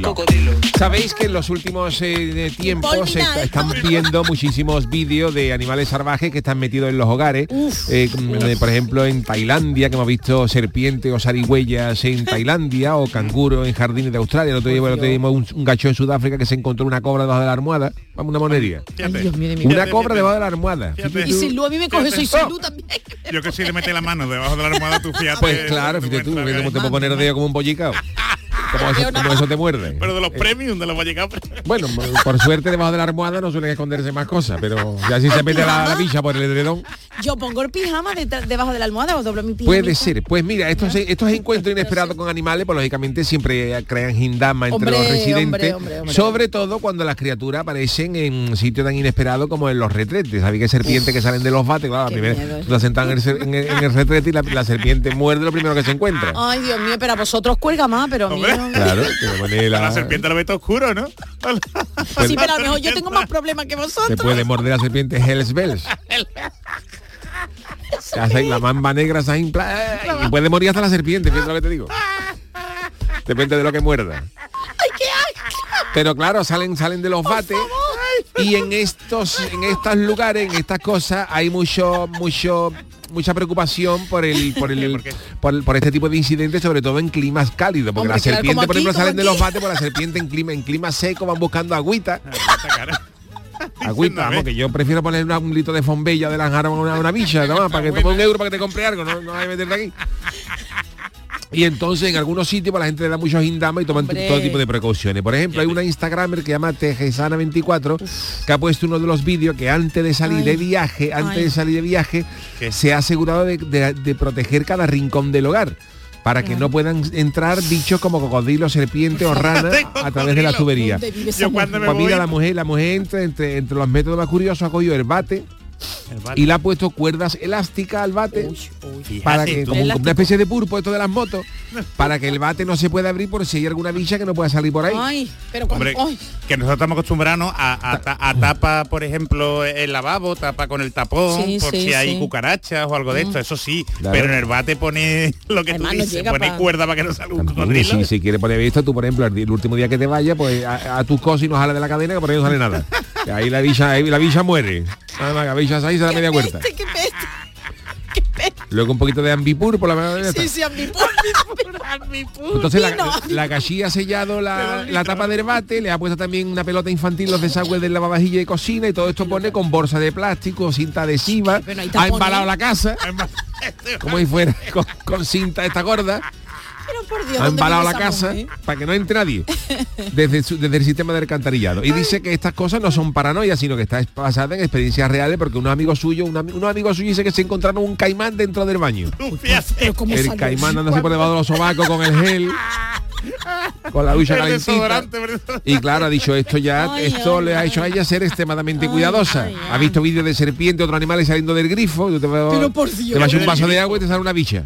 Sabéis que en los últimos tiempos se están viendo muchísimos vídeos de animales salvajes que están metidos en los hogares. Por ejemplo, en Tailandia, que hemos visto serpientes o zarigüeyas en Tailandia, o canguros en jardines de Australia. El otro día tuvimos un gacho en Sudáfrica que se encontró una cobra debajo de la almohada. Vamos, una monería. Ay, Dios mío, una cobra debajo de la almohada. Y si Lu a mí me coge, soy Lu también. Yo que sí le metí la mano debajo de la almohada, tú fíjate. Pues claro, fíjate tú, te puedo poner el dedo como un bollicao. Como eso te muerde. Pero de los premium, de los bollicaos. Bueno, por suerte debajo de la almohada no suelen esconderse más cosas, pero ya si se mete la bicha por el edredón. Yo pongo el pijama debajo de la almohada o doblo mi pijama. Puede ser. Pues mira, estos encuentros inesperados con animales, pues lógicamente siempre crean gindama entre los residentes, hombre. sobre todo cuando las criaturas aparecen en sitios tan inesperados como en los retretes. ¿Sabéis que hay serpientes que salen de los bates? Claro, la sentan en el retrete y la serpiente muerde lo primero que se encuentra. Ay, Dios mío, pero a vosotros cuelga más, pero a mí no. Claro, que pone la serpiente lo ve todo oscuro, ¿no? Sí, pero a lo mejor yo tengo más problemas que vosotros. Se puede morder la serpiente Hells Bells. La mamba negra se y puede morir hasta la serpiente, fíjate lo que te digo. Depende de lo que muerda. ¡Ay, qué asco! Pero claro, salen de los bates y en estos lugares, en estas cosas, hay mucha preocupación por este tipo de incidentes, sobre todo en climas cálidos, porque la serpiente, por ejemplo, salen de los bates, por la serpiente en clima seco van buscando agüita. Agüita, vamos, que yo prefiero poner un litro de fombella de lanjar a una bicha, ¿no? Para que tome €1 para que te compre algo, no hay que meterte aquí. Y entonces en algunos sitios pues, la gente le da muchos hindamas y toman todo tipo de precauciones. Por ejemplo, hay una Instagramer que se llama Tejesana24 que ha puesto uno de los vídeos que antes de salir de viaje, se ha asegurado de proteger cada rincón del hogar, para que no puedan entrar bichos como cocodrilos, serpientes o ranas a través de la tubería. Pues mira, la mujer entra entre los métodos más curiosos, ha cogido el bate y le ha puesto cuerdas elásticas al bate para que, como una especie de pulpo esto de las motos, para que el bate no se pueda abrir por si hay alguna bicha que no pueda salir por ahí. Ay, pero hombre, que nosotros estamos acostumbrados a tapa, por ejemplo, el lavabo, tapa con el tapón, si hay cucarachas o algo de esto, eso sí, claro. Pero en el bate pone lo que tú dices, pone cuerda para que no salga un cocodrilo. Si quieres poner esto, tú por ejemplo, el último día que te vayas, pues a tus cosas y no jala de la cadena, que por ahí no sale nada. Que ahí la bicha muere. Nada más, la bicha ahí se da media vuelta. Qué peste. Luego un poquito de ambipur por la mano. Sí, ambipur. Entonces la gallilla ha sellado la tapa del bate, le ha puesto también una pelota infantil, los desagües del lavavajilla y cocina, y todo esto pone con bolsa de plástico, cinta adhesiva, ha embalado la casa, como si fuera con cinta esta gorda. Pero por Dios, ha embalado la casa para que no entre nadie desde el sistema de alcantarillado. Y dice que estas cosas no son paranoia, sino que está basada en experiencias reales, porque unos amigos suyos dice que se encontraron un caimán dentro del baño. El caimán andándose por debajo de los sobacos con el gel, con la ducha calentita. Y claro, ha dicho esto le ha hecho a ella ser extremadamente cuidadosa. Ha visto vídeos de serpiente, otros animales saliendo del grifo. Te vas un vaso de agua y te sale una bicha.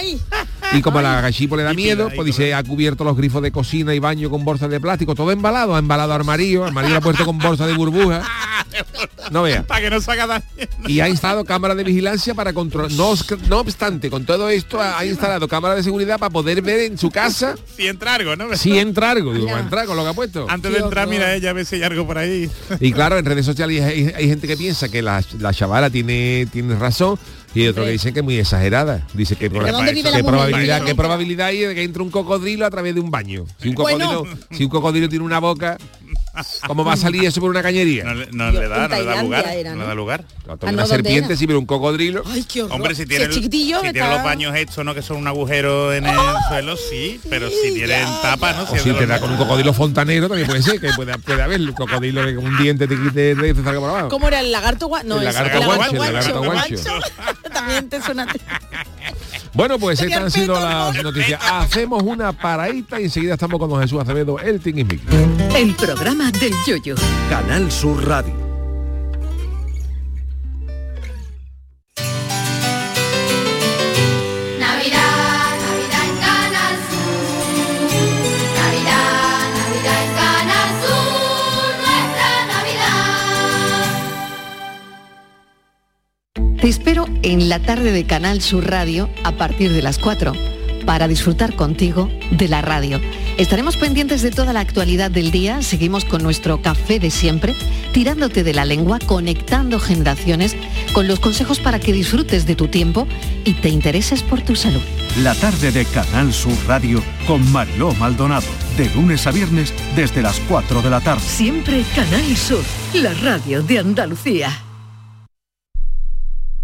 Y como la gallipo le da miedo, pues dice, ha cubierto los grifos de cocina y baño con bolsas de plástico, todo embalado, ha embalado armario lo ha puesto con bolsa de burbuja. No vea. Para que no salga daño. Y ha instalado cámaras de vigilancia para controlar. No obstante, con todo esto ha instalado cámaras de seguridad para poder ver en su casa si entra algo, ¿no? Si entra algo, digo, va a entrar con lo que ha puesto. Antes de entrar, mira ella, a ver si hay algo por ahí. Y claro, en redes sociales hay gente que piensa que la chavala tiene razón. Y otro que dicen que es muy exagerada. Dice que qué probabilidad hay de que entre un cocodrilo a través de un baño. Si un cocodrilo tiene una boca, ¿cómo va a salir eso por una cañería? No le da lugar. Una serpiente sí, pero un cocodrilo. Ay, qué horror. Hombre, si tiene los baños estos, ¿no? Que son un agujero en el suelo, sí, pero si tienen tapa, ¿no? Si te da con un cocodrilo fontanero también puede ser, que puede haber un cocodrilo que con un diente te quite y te salga por abajo. ¿Cómo era el lagarto guancho? No, el lagarto guancho. También te suena. Bueno, pues estas han sido las noticias. Hacemos una paradita y enseguida estamos con don Jesús Acevedo, el Tinguismiqui. El programa del Yoyo. Canal Sur Radio. Te espero en la tarde de Canal Sur Radio a partir de las 4 para disfrutar contigo de la radio. Estaremos pendientes de toda la actualidad del día, seguimos con nuestro café de siempre, tirándote de la lengua, conectando generaciones con los consejos para que disfrutes de tu tiempo y te intereses por tu salud. La tarde de Canal Sur Radio con Mariló Maldonado, de lunes a viernes desde las 4 de la tarde. Siempre Canal Sur, la radio de Andalucía.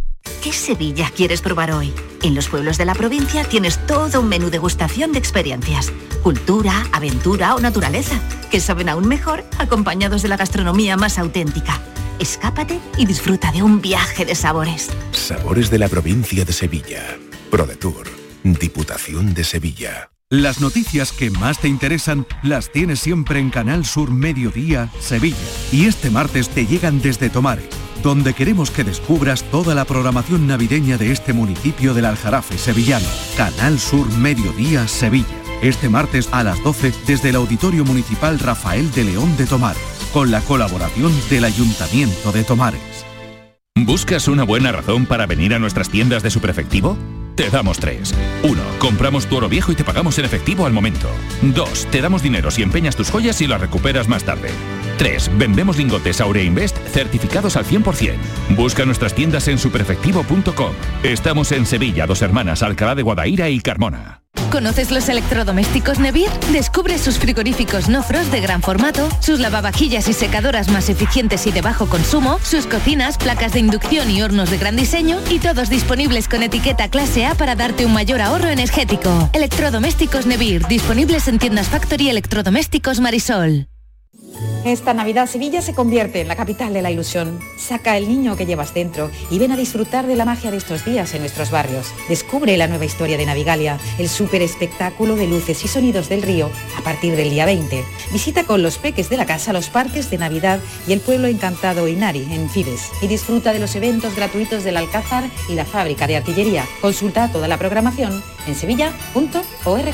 ¿Qué Sevilla quieres probar hoy? En los pueblos de la provincia tienes todo un menú degustación de experiencias. Cultura, aventura o naturaleza, que saben aún mejor acompañados de la gastronomía más auténtica. Escápate y disfruta de un viaje de sabores. Sabores de la provincia de Sevilla. ProDetour, Diputación de Sevilla. Las noticias que más te interesan las tienes siempre en Canal Sur Mediodía, Sevilla. Y este martes te llegan desde Tomares, donde queremos que descubras toda la programación navideña de este municipio del Aljarafe sevillano. Canal Sur Mediodía, Sevilla. Este martes a las 12 desde el Auditorio Municipal Rafael de León de Tomares, con la colaboración del Ayuntamiento de Tomares. ¿Buscas una buena razón para venir a nuestras tiendas de Superefectivo? Te damos 3. 1. Compramos tu oro viejo y te pagamos en efectivo al momento. 2. Te damos dinero si empeñas tus joyas y las recuperas más tarde. 3. Vendemos lingotes Aurea Invest certificados al 100%. Busca nuestras tiendas en superefectivo.com. Estamos en Sevilla, Dos Hermanas, Alcalá de Guadaira y Carmona. ¿Conoces los electrodomésticos Nevir? Descubre sus frigoríficos no frost de gran formato, sus lavavajillas y secadoras más eficientes y de bajo consumo, sus cocinas, placas de inducción y hornos de gran diseño, y todos disponibles con etiqueta clase A para darte un mayor ahorro energético. Electrodomésticos Nevir, disponibles en tiendas Factory Electrodomésticos Marisol. Esta Navidad Sevilla se convierte en la capital de la ilusión. Saca el niño que llevas dentro y ven a disfrutar de la magia de estos días en nuestros barrios. Descubre la nueva historia de Navigalia, el súper espectáculo de luces y sonidos del río a partir del día 20. Visita con los peques de la casa los parques de Navidad y el pueblo encantado Inari en Fides y disfruta de los eventos gratuitos del Alcázar y la fábrica de artillería. Consulta toda la programación en sevilla.org.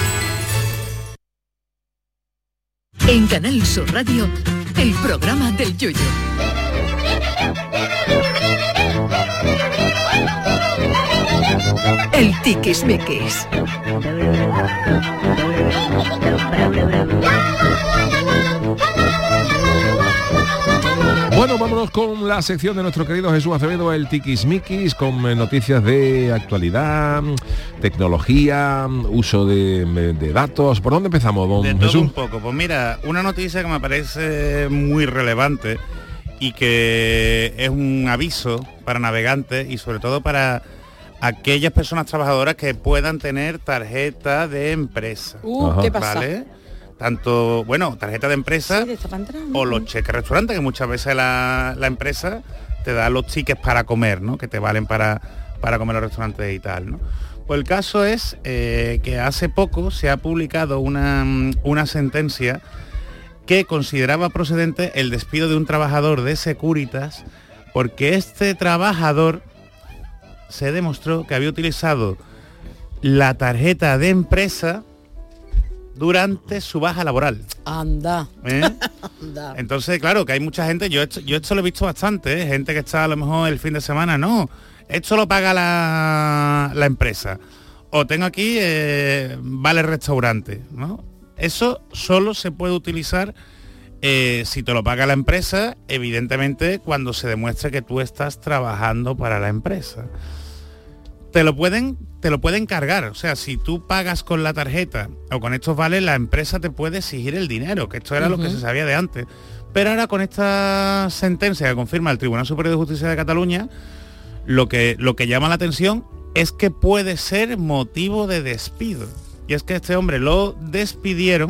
En Canal Sur Radio, el programa del Yoyo. El tiquismiquis. Bueno, vámonos con la sección de nuestro querido Jesús Acevedo, el tiquismiquis, con noticias de actualidad, tecnología, uso de datos. ¿Por dónde empezamos, don Jesús? De todo un poco. Pues mira, una noticia que me parece muy relevante y que es un aviso para navegantes y sobre todo para aquellas personas trabajadoras que puedan tener tarjeta de empresa. ¿Qué pasa? ¿Vale? Tanto, bueno, tarjeta de empresa o los cheques restaurantes, que muchas veces la empresa te da los tickets para comer, ¿no? Que te valen para comer en los restaurantes y tal, ¿no? Pues el caso es que hace poco se ha publicado una sentencia que consideraba procedente el despido de un trabajador de Securitas porque este trabajador se demostró que había utilizado la tarjeta de empresa durante su baja laboral. Anda. Anda. Entonces, claro, que hay mucha gente, yo esto lo he visto bastante, gente que está a lo mejor el fin de semana, no, esto lo paga la empresa. O tengo aquí vale restaurante, ¿no? Eso solo se puede utilizar si te lo paga la empresa, evidentemente cuando se demuestre que tú estás trabajando para la empresa. Te lo pueden cargar, o sea, si tú pagas con la tarjeta o con estos vales, la empresa te puede exigir el dinero, que esto era lo que se sabía de antes. Pero ahora con esta sentencia que confirma el Tribunal Superior de Justicia de Cataluña, lo que llama la atención es que puede ser motivo de despido. Y es que este hombre lo despidieron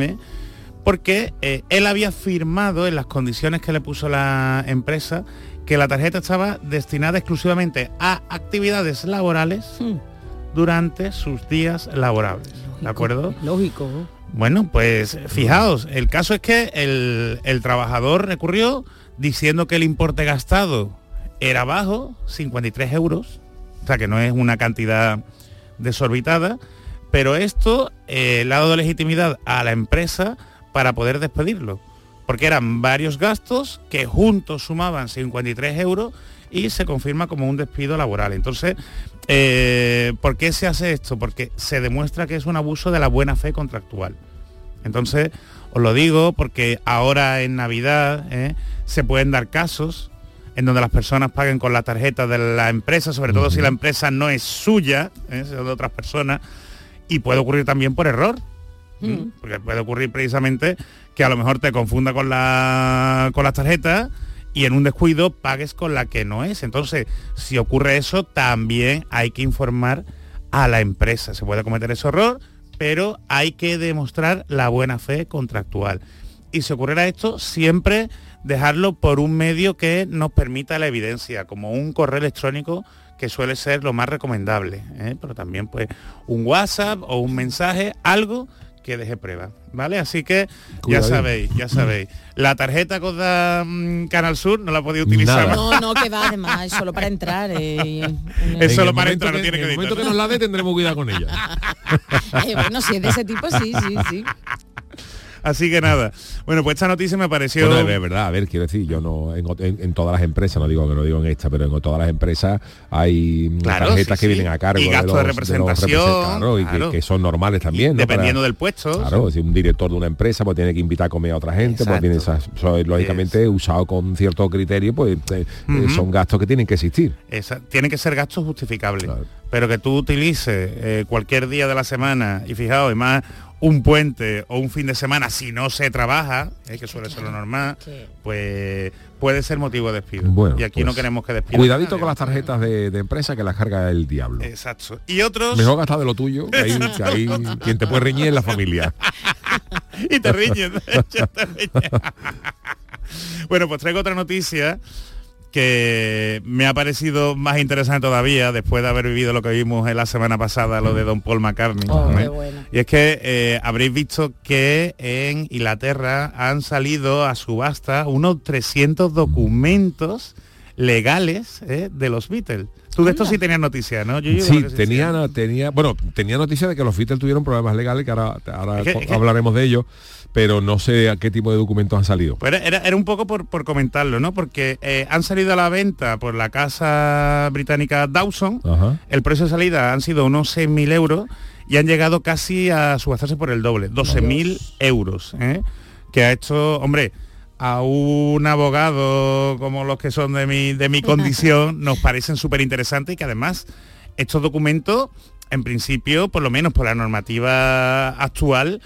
porque él había firmado en las condiciones que le puso la empresa que la tarjeta estaba destinada exclusivamente a actividades laborales durante sus días laborables. Lógico, ¿de acuerdo? Lógico. Bueno, pues fijaos, el caso es que el trabajador recurrió diciendo que el importe gastado era bajo, 53 euros, o sea que no es una cantidad desorbitada, pero esto le ha dado legitimidad a la empresa para poder despedirlo, porque eran varios gastos que juntos sumaban 53 euros y se confirma como un despido laboral. Entonces, ¿por qué se hace esto? Porque se demuestra que es un abuso de la buena fe contractual. Entonces, os lo digo porque ahora en Navidad se pueden dar casos en donde las personas paguen con la tarjeta de la empresa, sobre todo si la empresa no es suya, es de otras personas, y puede ocurrir también por error. Porque puede ocurrir precisamente que a lo mejor te confunda con las tarjetas y en un descuido pagues con la que no es. Entonces, si ocurre eso, también hay que informar a la empresa. Se puede cometer ese error, pero hay que demostrar la buena fe contractual. Y si ocurriera esto, siempre dejarlo por un medio que nos permita la evidencia, como un correo electrónico, que suele ser lo más recomendable, pero también pues un WhatsApp o un mensaje, algo que deje prueba, ¿vale? Así que ya sabéis. La tarjeta que os da Canal Sur no la podéis utilizar. No, que va, además, es solo para entrar. Es solo para entrar, no tiene que editar. En el momento que nos la dé tendremos cuidado con ella. Bueno, si es de ese tipo, sí. Así que nada. Bueno, pues esta noticia me pareció... Bueno, es verdad, a ver, quiero decir, yo no en todas las empresas, no digo en esta, pero en todas las empresas hay tarjetas que vienen a cargo y gastos de representación, y que son normales también, ¿no? Dependiendo del puesto. Claro, si un director de una empresa pues tiene que invitar a comer a otra gente, pues tiene lógicamente usado con cierto criterio, pues son gastos que tienen que existir. Tienen que ser gastos justificables. Claro. Pero que tú utilices cualquier día de la semana, y fijaos, además un puente o un fin de semana, si no se trabaja, que suele ser lo normal, pues puede ser motivo de despido. Bueno, y aquí no queremos que despidan. Cuidadito con las tarjetas de empresa, que las carga el diablo. Exacto. Y otros... Mejor gastar de lo tuyo, que ahí quien te puede reñir es la familia. Y te riñen. Bueno, pues traigo otra noticia que me ha parecido más interesante todavía después de haber vivido lo que vimos en la semana pasada, lo de Don Paul McCartney. Qué bueno. Y es que habréis visto que en Inglaterra han salido a subasta unos 300 documentos legales de los Beatles. Tú de esto sí tenías noticia, ¿no? Sí, tenía noticia de que los Beatles tuvieron problemas legales, que ahora hablaremos de ello, pero no sé a qué tipo de documentos han salido. Pues era un poco por comentarlo, ¿no? Porque han salido a la venta por la casa británica Dawson. Ajá. El precio de salida han sido unos 6.000 euros y han llegado casi a subastarse por el doble, 12.000 euros. Que ha hecho, hombre, a un abogado como los que son de mi condición nos parecen súper interesantes, y que además estos documentos, en principio, por lo menos por la normativa actual,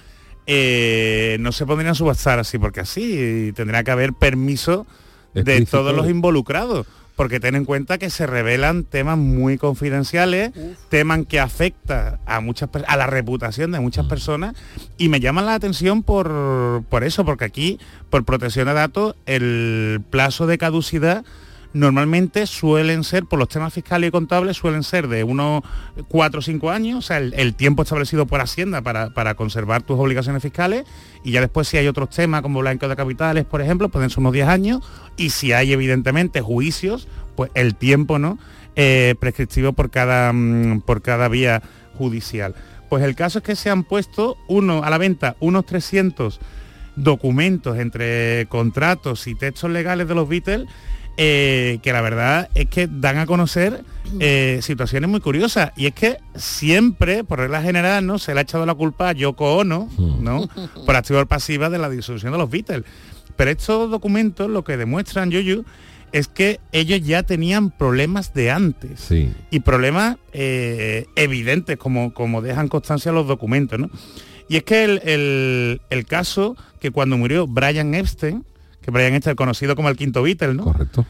no se podrían subastar así porque así, tendría que haber permiso de todos los involucrados, porque ten en cuenta que se revelan temas muy confidenciales, temas que afectan a la reputación de muchas personas, y me llaman la atención por eso, porque aquí, por protección de datos, el plazo de caducidad normalmente suelen ser, por los temas fiscales y contables, suelen ser de unos 4 o 5 años, o sea, el tiempo establecido por Hacienda para conservar tus obligaciones fiscales, y ya después si hay otros temas como blanqueo de capitales, por ejemplo, pueden ser unos 10 años, y si hay evidentemente juicios, pues el tiempo, ¿no? Prescriptivo por cada vía judicial. Pues el caso es que se han puesto a la venta unos 300 documentos entre contratos y textos legales de los Beatles, que la verdad es que dan a conocer situaciones muy curiosas, y es que siempre, por regla general, ¿no?, se le ha echado la culpa a Yoko Ono, ¿no?, por activa o pasiva de la disolución de los Beatles. Pero estos documentos lo que demuestran, Yuyu, es que ellos ya tenían problemas de antes, sí, y problemas evidentes, como dejan constancia los documentos, ¿no? Y es que el caso que cuando murió Brian Epstein, conocido como el quinto Beatle, ¿no? Correcto.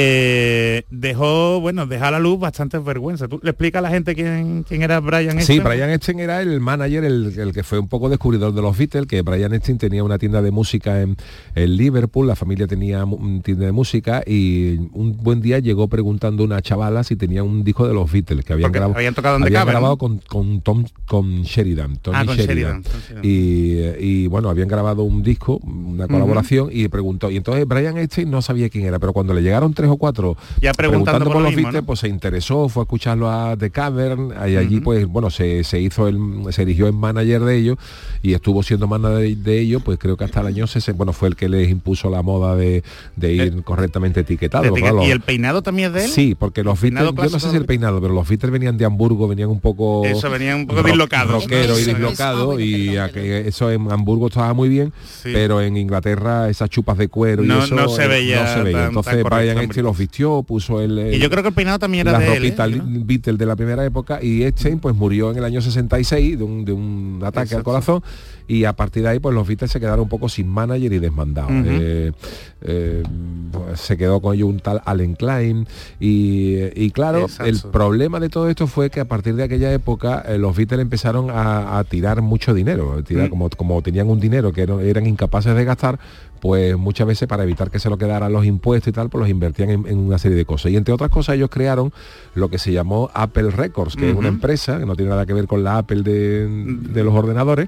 Dejó a la luz bastantes vergüenzas. ¿Tú le explicas a la gente quién era Brian Epstein? Sí, Brian Epstein era el manager, el que fue un poco descubridor de los Beatles, que Brian Epstein tenía una tienda de música en Liverpool, la familia tenía una tienda de música, y un buen día llegó preguntando a una chavala si tenía un disco de los Beatles, que habían grabado con Sheridan, Tony Sheridan. Y bueno, habían grabado un disco, una colaboración, y preguntó, y entonces Brian Epstein no sabía quién era, pero cuando le llegaron 3 o 4 ya preguntando por los mismo, Beatles, ¿no? Pues se interesó, fue a escucharlo a The Cavern, y allí pues bueno, se erigió en manager de ellos, y estuvo siendo manager de ellos, pues creo que hasta el año 60, bueno, fue el que les impuso la moda de ir correctamente etiquetado. ¿Y el peinado también es de él? Sí, porque los Beatles, yo no sé si el peinado, pero los Beatles venían de Hamburgo, venían un poco dislocados, rockero y dislocado, y eso en Hamburgo estaba muy bien, pero en Inglaterra esas chupas de cuero no y eso se veía. Entonces Brian este los vistió, puso y yo creo que el peinado también era la de ropita él, ¿no? Beatle de la primera época, y Epstein pues murió en el año 66 de un ataque al corazón, y a partir de ahí pues los Beatles se quedaron un poco sin manager y desmandados. Pues, se quedó con ellos un tal Allen Klein y claro, el problema de todo esto fue que a partir de aquella época los Beatles empezaron a tirar mucho dinero, como tenían un dinero que eran incapaces de gastar, pues muchas veces para evitar que se lo quedaran los impuestos y tal, pues los invertían en una serie de cosas. Y entre otras cosas ellos crearon lo que se llamó Apple Records, que es una empresa que no tiene nada que ver con la Apple de los ordenadores,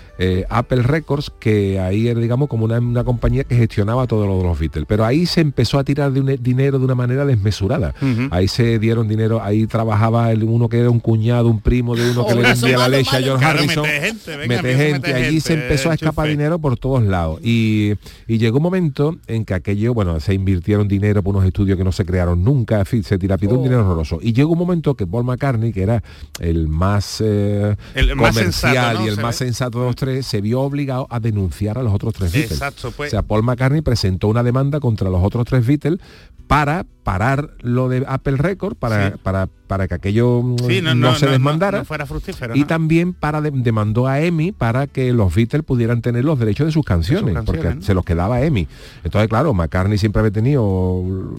Apple Records, que ahí era, digamos, como una compañía que gestionaba todo lo de los Beatles. Pero ahí se empezó a tirar dinero de una manera desmesurada. Ahí se dieron dinero, ahí trabajaba uno que era un cuñado, un primo de uno que le vendía la leche a George Harrison. Mete gente, allí se empezó a escapar dinero por todos lados. Y llegó un momento en que aquello, bueno, se invirtieron dinero por unos estudios que no se crearon nunca, en fin, se dilapidó un dinero horroroso. Y llegó un momento que Paul McCartney, que era el más comercial más sensato, ¿no? Y el más sensato de los tres, se vio obligado a denunciar a los otros tres Beatles. Exacto, pues. O sea, Paul McCartney presentó una demanda contra los otros tres Beatles para parar lo de Apple Records, para que aquello no se desmandara, no fuera fructífero, y también demandó a EMI para que los Beatles pudieran tener los derechos de sus canciones, porque se los quedaba EMI. Entonces, claro, McCartney siempre había tenido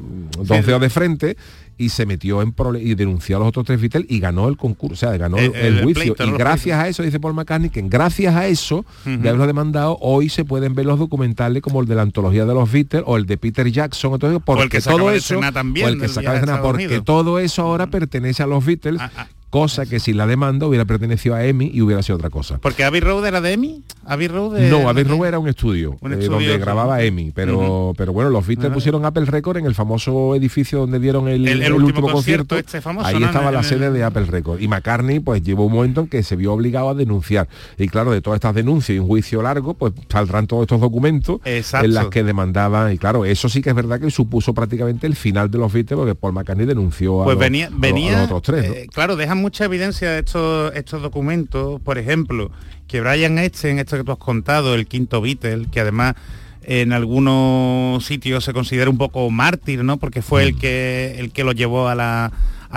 dos dedos de frente y se metió y denunció a los otros tres Beatles y ganó el concurso, o sea, ganó el juicio. Y gracias a eso, dice Paul McCartney, que gracias a eso de haberlo demandado, hoy se pueden ver los documentales como el de la antología de los Beatles o el de Peter Jackson, entonces, porque todo eso, también, o el que se acaba de estrenar, porque todo eso ahora pertenece a los Beatles. Cosa que sin la demanda hubiera pertenecido a EMI y hubiera sido otra cosa. ¿Porque Abbey Road era de EMI? No, Abbey Road era un estudio donde grababa EMI, pero bueno, los Beatles pusieron Apple Records en el famoso edificio donde dieron el último concierto famoso, ahí estaba la sede de Apple Records, y McCartney pues llevó un momento en que se vio obligado a denunciar, y claro, de todas estas denuncias y un juicio largo, pues saldrán todos estos documentos en las que demandaban, y claro, eso sí que es verdad que supuso prácticamente el final de los Beatles, porque Paul McCartney denunció a los otros tres, ¿no? Claro, dejan mucha evidencia de estos documentos, por ejemplo, que Brian Epstein, esto que tú has contado, el quinto Beatle, que además en algunos sitios se considera un poco mártir, ¿no? Porque fue el que lo llevó a la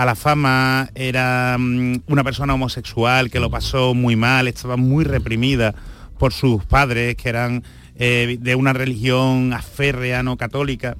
fama, era una persona homosexual que lo pasó muy mal, estaba muy reprimida por sus padres, que eran de una religión aférrea, no católica,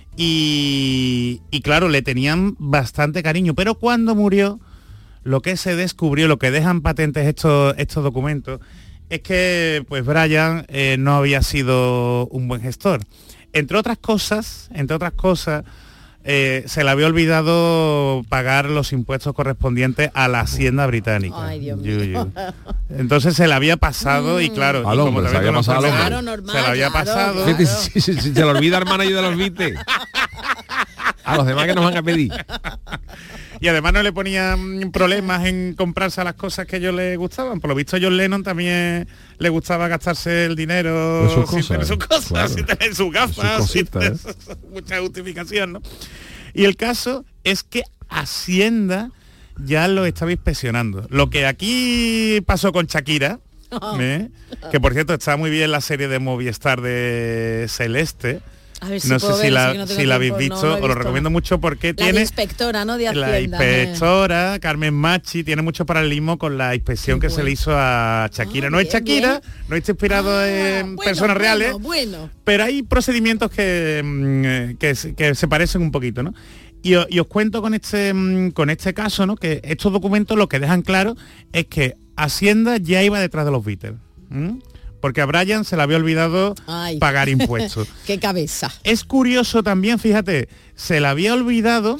y claro, le tenían bastante cariño, pero cuando murió, lo que se descubrió, lo que dejan patentes estos documentos, es que pues Brian no había sido un buen gestor. Entre otras cosas, se le había olvidado pagar los impuestos correspondientes a la Hacienda británica. Ay, Dios mío. Entonces se le había pasado y claro, al hombre, se le había pasado al hombre. Claro, normal, se le había pasado. Claro. Se le olvida, hermana, y de los Beatles. A los demás que nos van a pedir. Y además no le ponían problemas en comprarse las cosas que a ellos les gustaban. Por lo visto, John Lennon también le gustaba gastarse el dinero sin tener sus cosas, claro, sin tener sus gafas, sin tener mucha justificación, ¿no? Y el caso es que Hacienda ya lo estaba inspeccionando. Lo que aquí pasó con Shakira, que por cierto está muy bien la serie de Movistar de Celeste. A ver si no sé si la habéis visto, no os lo recomiendo mucho porque tiene... La inspectora, ¿no? De Hacienda. La inspectora, Carmen Machi, tiene mucho paralelismo con la inspección que se le hizo a Shakira. No es Shakira, no está inspirado en personas reales, pero hay procedimientos que se parecen un poquito, ¿no? Y os cuento con este caso, ¿no? Que estos documentos lo que dejan claro es que Hacienda ya iba detrás de los Beatles. Porque a Brian se le había olvidado pagar impuestos. ¡Qué cabeza! Es curioso también, fíjate, se le había olvidado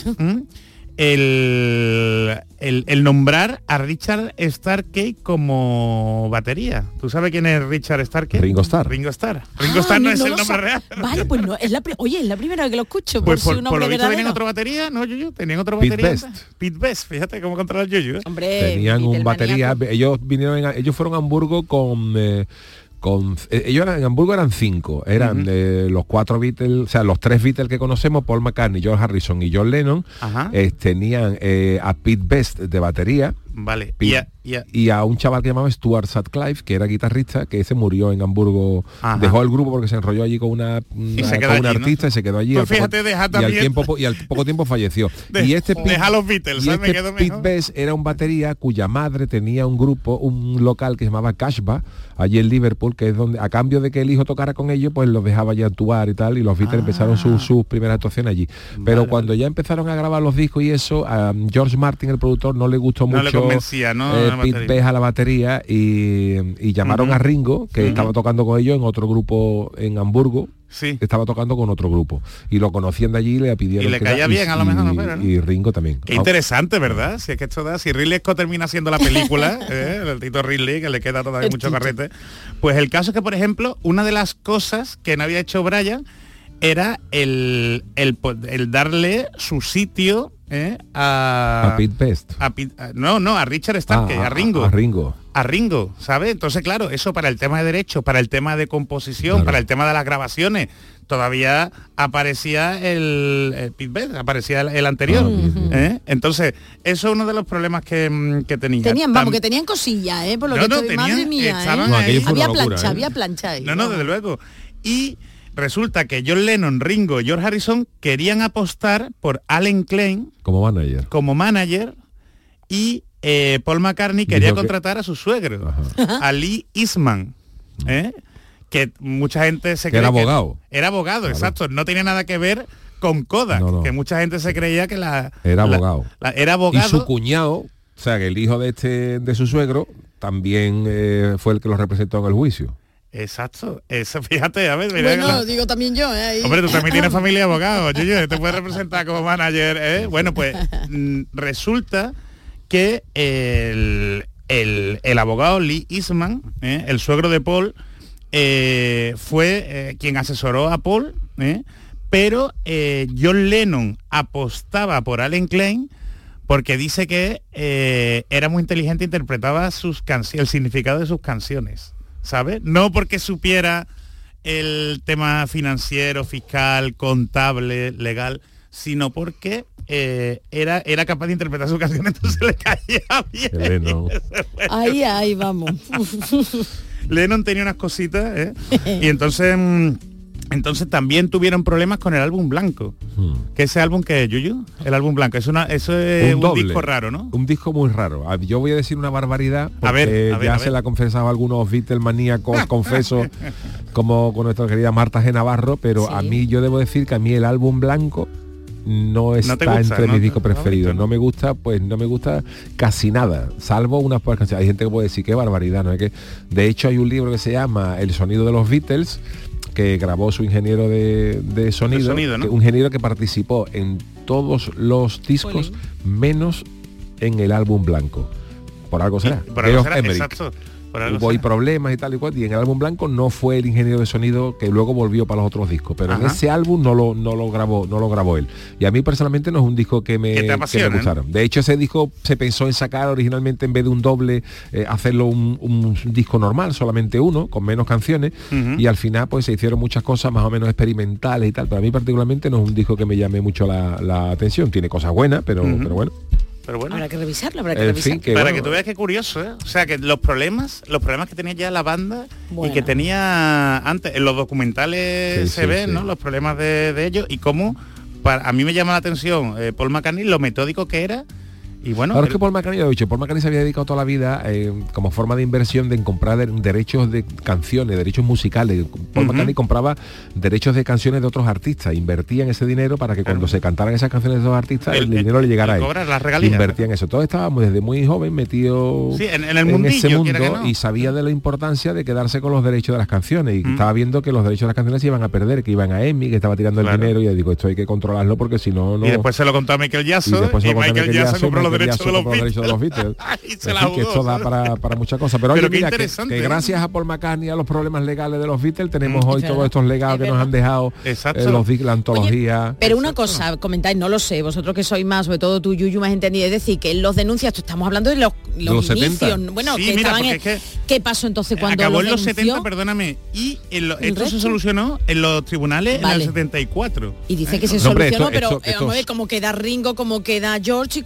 el nombrar a Richard Starkey como batería. ¿Tú sabes quién es Richard Starkey? Ringo Starr. Ringo Starr no es el nombre real. Vale, pues no, es la primera vez que lo escucho. Pues por lo visto tenían otra batería, ¿no, Yuyu? Tenían otra batería. Pete Best, fíjate cómo controla el Yuyu. Hombre, tenían un batería, ellos fueron a Hamburgo ellos en Hamburgo eran 5, eran los 4 Beatles, o sea, los 3 Beatles que conocemos, Paul McCartney, George Harrison y John Lennon. Tenían a Pete Best de batería, Vale. Y a un chaval que llamaba Stuart Sutcliffe, que era guitarrista, que ese murió en Hamburgo. Ajá. Dejó el grupo porque se enrolló allí con una artista, ¿no? Y se quedó allí. Pues fíjate, y al poco tiempo falleció. Y este deja los Beatles, y me quedo Pete mejor. Best era un batería cuya madre tenía un grupo, un local que se llamaba Casbah, allí en Liverpool, que es donde, a cambio de que el hijo tocara con ellos, pues los dejaba ya actuar y tal, y los Beatles empezaron sus primeras actuaciones allí. Pero cuando ya empezaron a grabar los discos y eso, a George Martin, el productor, no le gustó mucho. Le convencía, ¿no? Pete Best a la batería y llamaron a Ringo, que estaba tocando con ellos en otro grupo en Hamburgo. Sí. Estaba tocando con otro grupo y lo conocían de allí y le pidieron y le caía bien, a lo mejor, ¿no? Y Ringo también. Qué interesante, ¿verdad? Si es que esto da, si Ridley Scott termina siendo la película, el Tito Ridley, que le queda todavía mucho carrete, pues el caso es que, por ejemplo, una de las cosas que no había hecho Brian era el darle su sitio a Pete Best. A Richard Starkey, a Ringo. A Ringo, ¿sabes? Entonces, claro, eso para el tema de derecho, para el tema de composición, claro, para el tema de las grabaciones, todavía aparecía el Pete Best, aparecía el anterior. Entonces, eso es uno de los problemas que tenía. Que tenían cosillas, por lo que tenían, madre mía, había plancha ahí. No, desde luego. Y resulta que John Lennon, Ringo y George Harrison querían apostar por Allen Klein como manager y Paul McCartney quería contratar a su suegro, a Lee Eastman, que mucha gente se cree era abogado. Era abogado, claro. Exacto. No tenía nada que ver con Kodak, que mucha gente se creía que era abogado. Era abogado. Y su cuñado, o sea, que el hijo de su suegro, también fue el que lo representó en el juicio. Exacto, eso, fíjate, a ver, mira. Digo también yo, Hombre, tú también tienes familia de abogados, yo te puedes representar como manager, Bueno, pues resulta que el abogado Lee Eastman, el suegro de Paul, fue quien asesoró a Paul, pero John Lennon apostaba por Allen Klein porque dice que era muy inteligente, interpretaba el significado de sus canciones, ¿sabes? No porque supiera el tema financiero, fiscal, contable, legal, sino porque era capaz de interpretar sus canciones, entonces le caía bien. Lennon. Ahí vamos. Lennon tenía unas cositas, y entonces también tuvieron problemas con el álbum blanco. Que ese álbum que es, Yuyu, el álbum blanco, eso es un disco raro, ¿no? Un disco muy raro. Yo voy a decir una barbaridad porque se la confesaba a algunos Beatle maníacos, confeso, como con nuestra querida Marta G. Navarro, pero a mí yo debo decir que a mí el álbum blanco no está entre mis discos preferidos. No me gusta casi nada, salvo unas pocas canciones. Hay gente que puede decir qué barbaridad, ¿no? Es que de hecho hay un libro que se llama El sonido de los Beatles, que grabó su ingeniero de sonido, ¿no? Un ingeniero que participó en todos los discos menos en el álbum blanco. Por algo será. Exacto. Hubo problemas y tal y cual, y en el álbum blanco no fue el ingeniero de sonido que luego volvió para los otros discos, pero en ese álbum no lo grabó él. Y a mí personalmente no es un disco que me gustara. De hecho, ese disco se pensó en sacar originalmente, en vez de un doble, hacerlo un disco normal, solamente uno, con menos canciones, y al final pues se hicieron muchas cosas más o menos experimentales y tal, pero a mí particularmente no es un disco que me llame mucho la atención. Tiene cosas buenas, pero bueno. Pero bueno, habrá que revisarlo, para que tú veas qué curioso, O sea, que los problemas que tenía ya la banda y que tenía antes, en los documentales se ven, ¿no? Los problemas de ellos y cómo, a mí me llama la atención Paul McCartney, lo metódico que era. Y bueno, claro, es que Paul McCartney se había dedicado toda la vida como forma de inversión en comprar derechos de canciones, derechos musicales. Paul McCartney compraba derechos de canciones de otros artistas, invertía en ese dinero para que cuando se cantaran esas canciones de esos artistas el dinero le llegara a él. Las regalías. Invertía en eso. Todos estábamos desde muy joven metidos en el mundillo, ese mundo, y sabía de la importancia de quedarse con los derechos de las canciones, y estaba viendo que los derechos de las canciones se iban a perder, que iban a EMI, que estaba tirando el dinero, y digo, esto hay que controlarlo porque si no... Y después se lo contó a Michael Jackson, y Michael Jackson compró los derechos de los Beatles. Que esto da para muchas cosas. Pero oye, mira, que gracias a Paul McCartney, a los problemas legales de los Beatles, tenemos hoy todos estos legados que nos han dejado la antología. Oye, pero una cosa, comentáis, no lo sé, vosotros que sois más, sobre todo tú, Yuyu, más entendido, es decir, que él los denuncia, estamos hablando de los inicios, 70. Bueno, sí, que mira, estaban ¿qué pasó entonces cuando acabó en los 70, perdóname, y esto se solucionó en los tribunales en el 74. Y dice que se solucionó, pero vamos a ver cómo queda Ringo, cómo queda George y cómo queda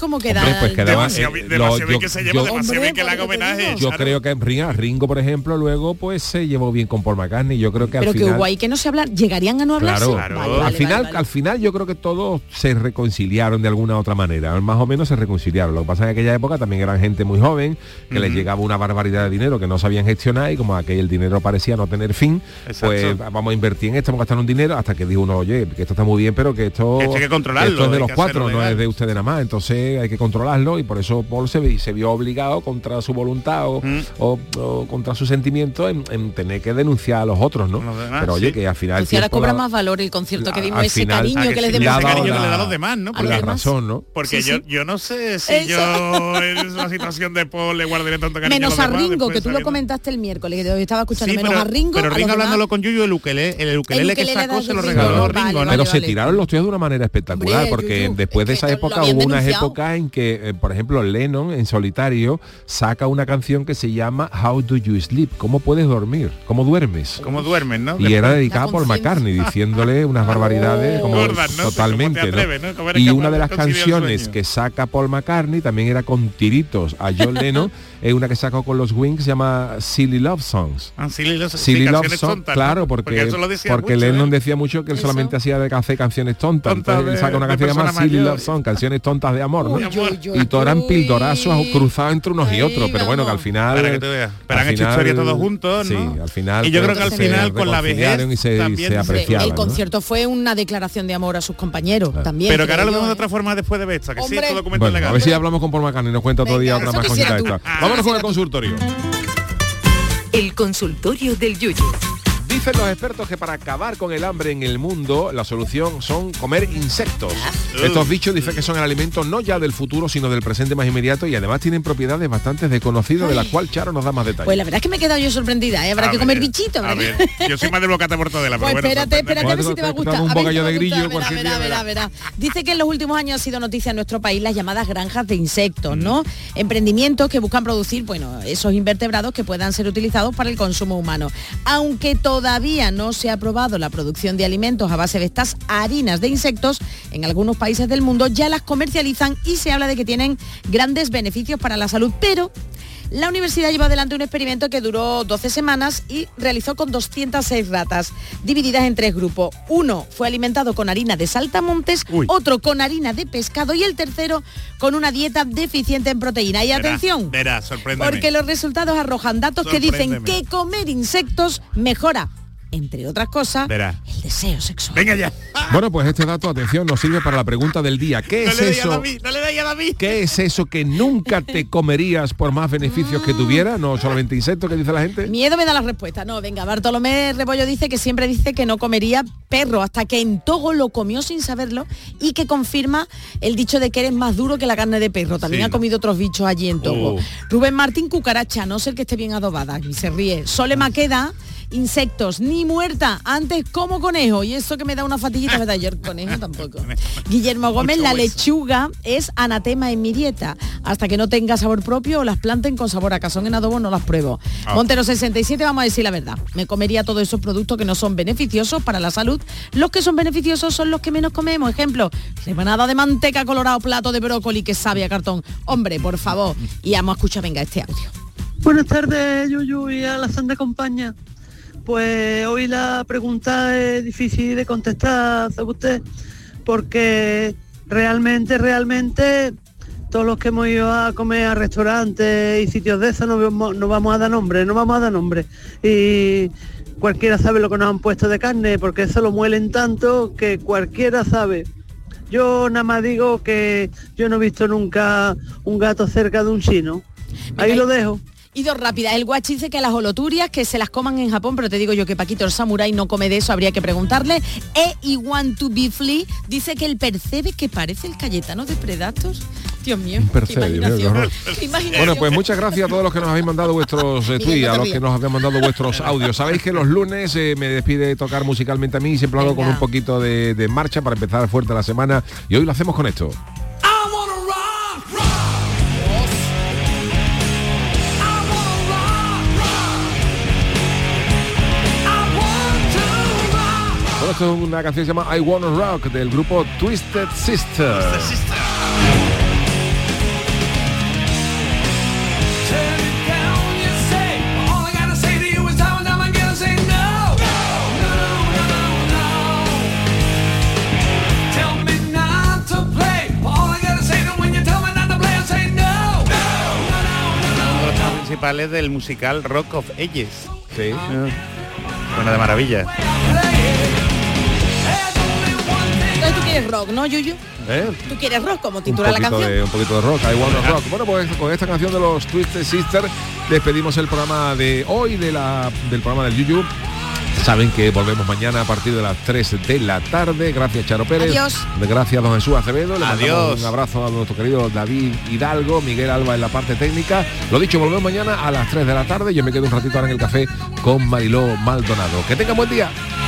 pues quedaba demasiado bien que se lleva, demasiado bien que le haga homenaje. Yo creo que Ringo, por ejemplo, luego pues se llevó bien con Paul McCartney. Yo creo que pero al final, que guay que no se hablan, llegarían a no hablarse. Claro. Al final yo creo que todos se reconciliaron de alguna otra manera, más o menos se reconciliaron. Lo que pasa es que en aquella época también eran gente muy joven, que les llegaba una barbaridad de dinero que no sabían gestionar, y como aquel dinero parecía no tener fin, pues vamos a invertir en esto, vamos a gastar un dinero, hasta que dijo uno, oye, que esto está muy bien, pero que esto hay que controlarlo, esto es de los cuatro, no es de ustedes nada más, entonces hay que controlarlo, y por eso Paul se vio obligado contra su voluntad o contra su sentimiento en tener que denunciar a los otros, ¿no? Pero oye, que al final ahora cobra más valor el concierto que dimos, ese cariño que les demos, ese cariño que le da a los demás, ¿no? Por la razón, ¿no? Porque yo no sé si yo en la situación de Paul le guardaría tanto cariño menos a a los demás, Ringo, que tú lo comentaste el miércoles, que yo estaba escuchando, menos a Ringo. Pero Ringo hablándolo con Yuyu, el ukelele que sacó se lo regaló Ringo, ¿no? Pero se tiraron los tíos de una manera espectacular, porque después de esa época hubo unas épocas en que, por ejemplo, Lennon en solitario saca una canción que se llama How Do You Sleep? ¿Cómo puedes dormir? ¿Cómo duermes? ¿Cómo duermes, no? Y era dedicada por McCartney, diciéndole unas barbaridades como gordas, ¿no? totalmente, atreves, ¿no? Y una de las canciones que saca Paul McCartney también era con tiritos a John Lennon, es una que sacó con los Wings, se llama Silly Love Songs. Silly Love Songs, tontas, claro, ¿no? porque mucho, Lennon decía mucho que él solamente hacía de hacer canciones tontas. Entonces él saca una canción llamada Silly Love Songs, canciones tontas de amor, ¿no? Y todos eran pildorazos cruzados entre unos y otros, pero bueno, que al final... Para que te veas. Pero han hecho historia todos juntos, ¿no? Sí, al final... Y yo creo que al final con la vejez se apreciaban, el concierto fue una declaración de amor a sus compañeros, también. Pero que ahora lo vemos de otra forma después de Besta, que sí, todo documento legal. A ver si hablamos con Paul McCartney y nos cuenta otro día otra más cosita esta. Vámonos con el consultorio. El consultorio del Yuyu. Dicen los expertos que para acabar con el hambre en el mundo, la solución son comer insectos. Estos bichos dicen que son el alimento no ya del futuro, sino del presente más inmediato, y además tienen propiedades bastante desconocidas, de las cuales Charo nos da más detalles. Pues la verdad es que me he quedado yo sorprendida, ¿eh? Habrá que comer bichitos. A ver, yo soy más del bocata mortadela, pero pues bueno. Espérate, a ver si te va a gustar. Un bocadillo de grillo cualquier día. Dice que en los últimos años ha sido noticia en nuestro país las llamadas granjas de insectos, ¿no? Emprendimientos que buscan producir, bueno, esos invertebrados que puedan ser utilizados para el consumo humano. Aunque todavía no se ha aprobado la producción de alimentos a base de estas harinas de insectos, en algunos países del mundo ya las comercializan y se habla de que tienen grandes beneficios para la salud, pero la universidad llevó adelante un experimento que duró 12 semanas y realizó con 206 ratas, divididas en 3 grupos. Uno fue alimentado con harina de saltamontes, otro con harina de pescado y el tercero con una dieta deficiente en proteína. Y atención, sorpréndeme, porque los resultados arrojan datos que dicen que comer insectos mejora, entre otras cosas, el deseo sexual. Venga ya. Bueno, pues este dato, atención, nos sirve para la pregunta del día. ¿Qué es eso? No le deis a David. ¿Qué es eso que nunca te comerías por más beneficios que tuviera? No solamente insectos, que dice la gente. Miedo me da la respuesta. No, venga, Bartolomé Rebollo dice que siempre dice que no comería perro, hasta que en Togo lo comió sin saberlo, y que confirma el dicho de que eres más duro que la carne de perro. También ha comido otros bichos allí en Togo. Rubén Martín, cucaracha, no ser que esté bien adobada, y se ríe. Sole Maqueda, insectos, ni muerta, antes como conejo, y eso que me da una fatiguita, me da yo el conejo tampoco. Guillermo Gómez, la lechuga es anatema en mi dieta, hasta que no tenga sabor propio o las planten con sabor a cazón en adobo no las pruebo. Montero 67, vamos a decir la verdad, me comería todos esos productos que no son beneficiosos para la salud. Los que son beneficiosos son los que menos comemos. Ejemplo, rebanada de manteca colorado, plato de brócoli que sabe a cartón. Hombre, por favor. Y vamos a escuchar, venga, este audio. Buenas tardes, Yuyu y a la Santa Compañía. Pues hoy la pregunta es difícil de contestar, ¿sabe usted? Porque realmente, todos los que hemos ido a comer a restaurantes y sitios de esos no vamos a dar nombre. Y cualquiera sabe lo que nos han puesto de carne, porque eso lo muelen tanto que cualquiera sabe. Yo nada más digo que yo no he visto nunca un gato cerca de un chino. Ahí lo dejo. Y dos rápidas, el guachi dice que las holoturias que se las coman en Japón, pero te digo yo que Paquito el samurái no come de eso, habría que preguntarle. Y Want to Be Flea dice que el percebe que parece el Cayetano de Predators. Dios mío, qué imaginación. Bueno, pues muchas gracias a todos los que nos habéis mandado vuestros tweets, a los que nos habéis mandado vuestros audios. Sabéis que los lunes me despide tocar musicalmente a mí, siempre lo hago con un poquito de marcha para empezar fuerte la semana, y hoy lo hacemos con esto. Esto es una canción que se llama I Wanna Rock del grupo Twisted Sister. principales del musical Rock of Ages. Sí. Suena de maravilla. Entonces tú quieres rock, ¿no, Yuyu? Tú quieres rock, como titula la canción. Un poquito de rock, I want rock. Bueno, pues con esta canción de los Twisted Sisters despedimos el programa de hoy del programa del Yuyu. Saben que volvemos mañana a partir de las 3 de la tarde. Gracias, Charo Pérez. Adiós. Gracias, don Jesús Acevedo. Le Adiós. mandamos un abrazo a nuestro querido David Hidalgo, Miguel Alba en la parte técnica. Lo dicho, volvemos mañana a las 3 de la tarde. Yo me quedo un ratito ahora en el café con Mariló Maldonado. Que tengan buen día.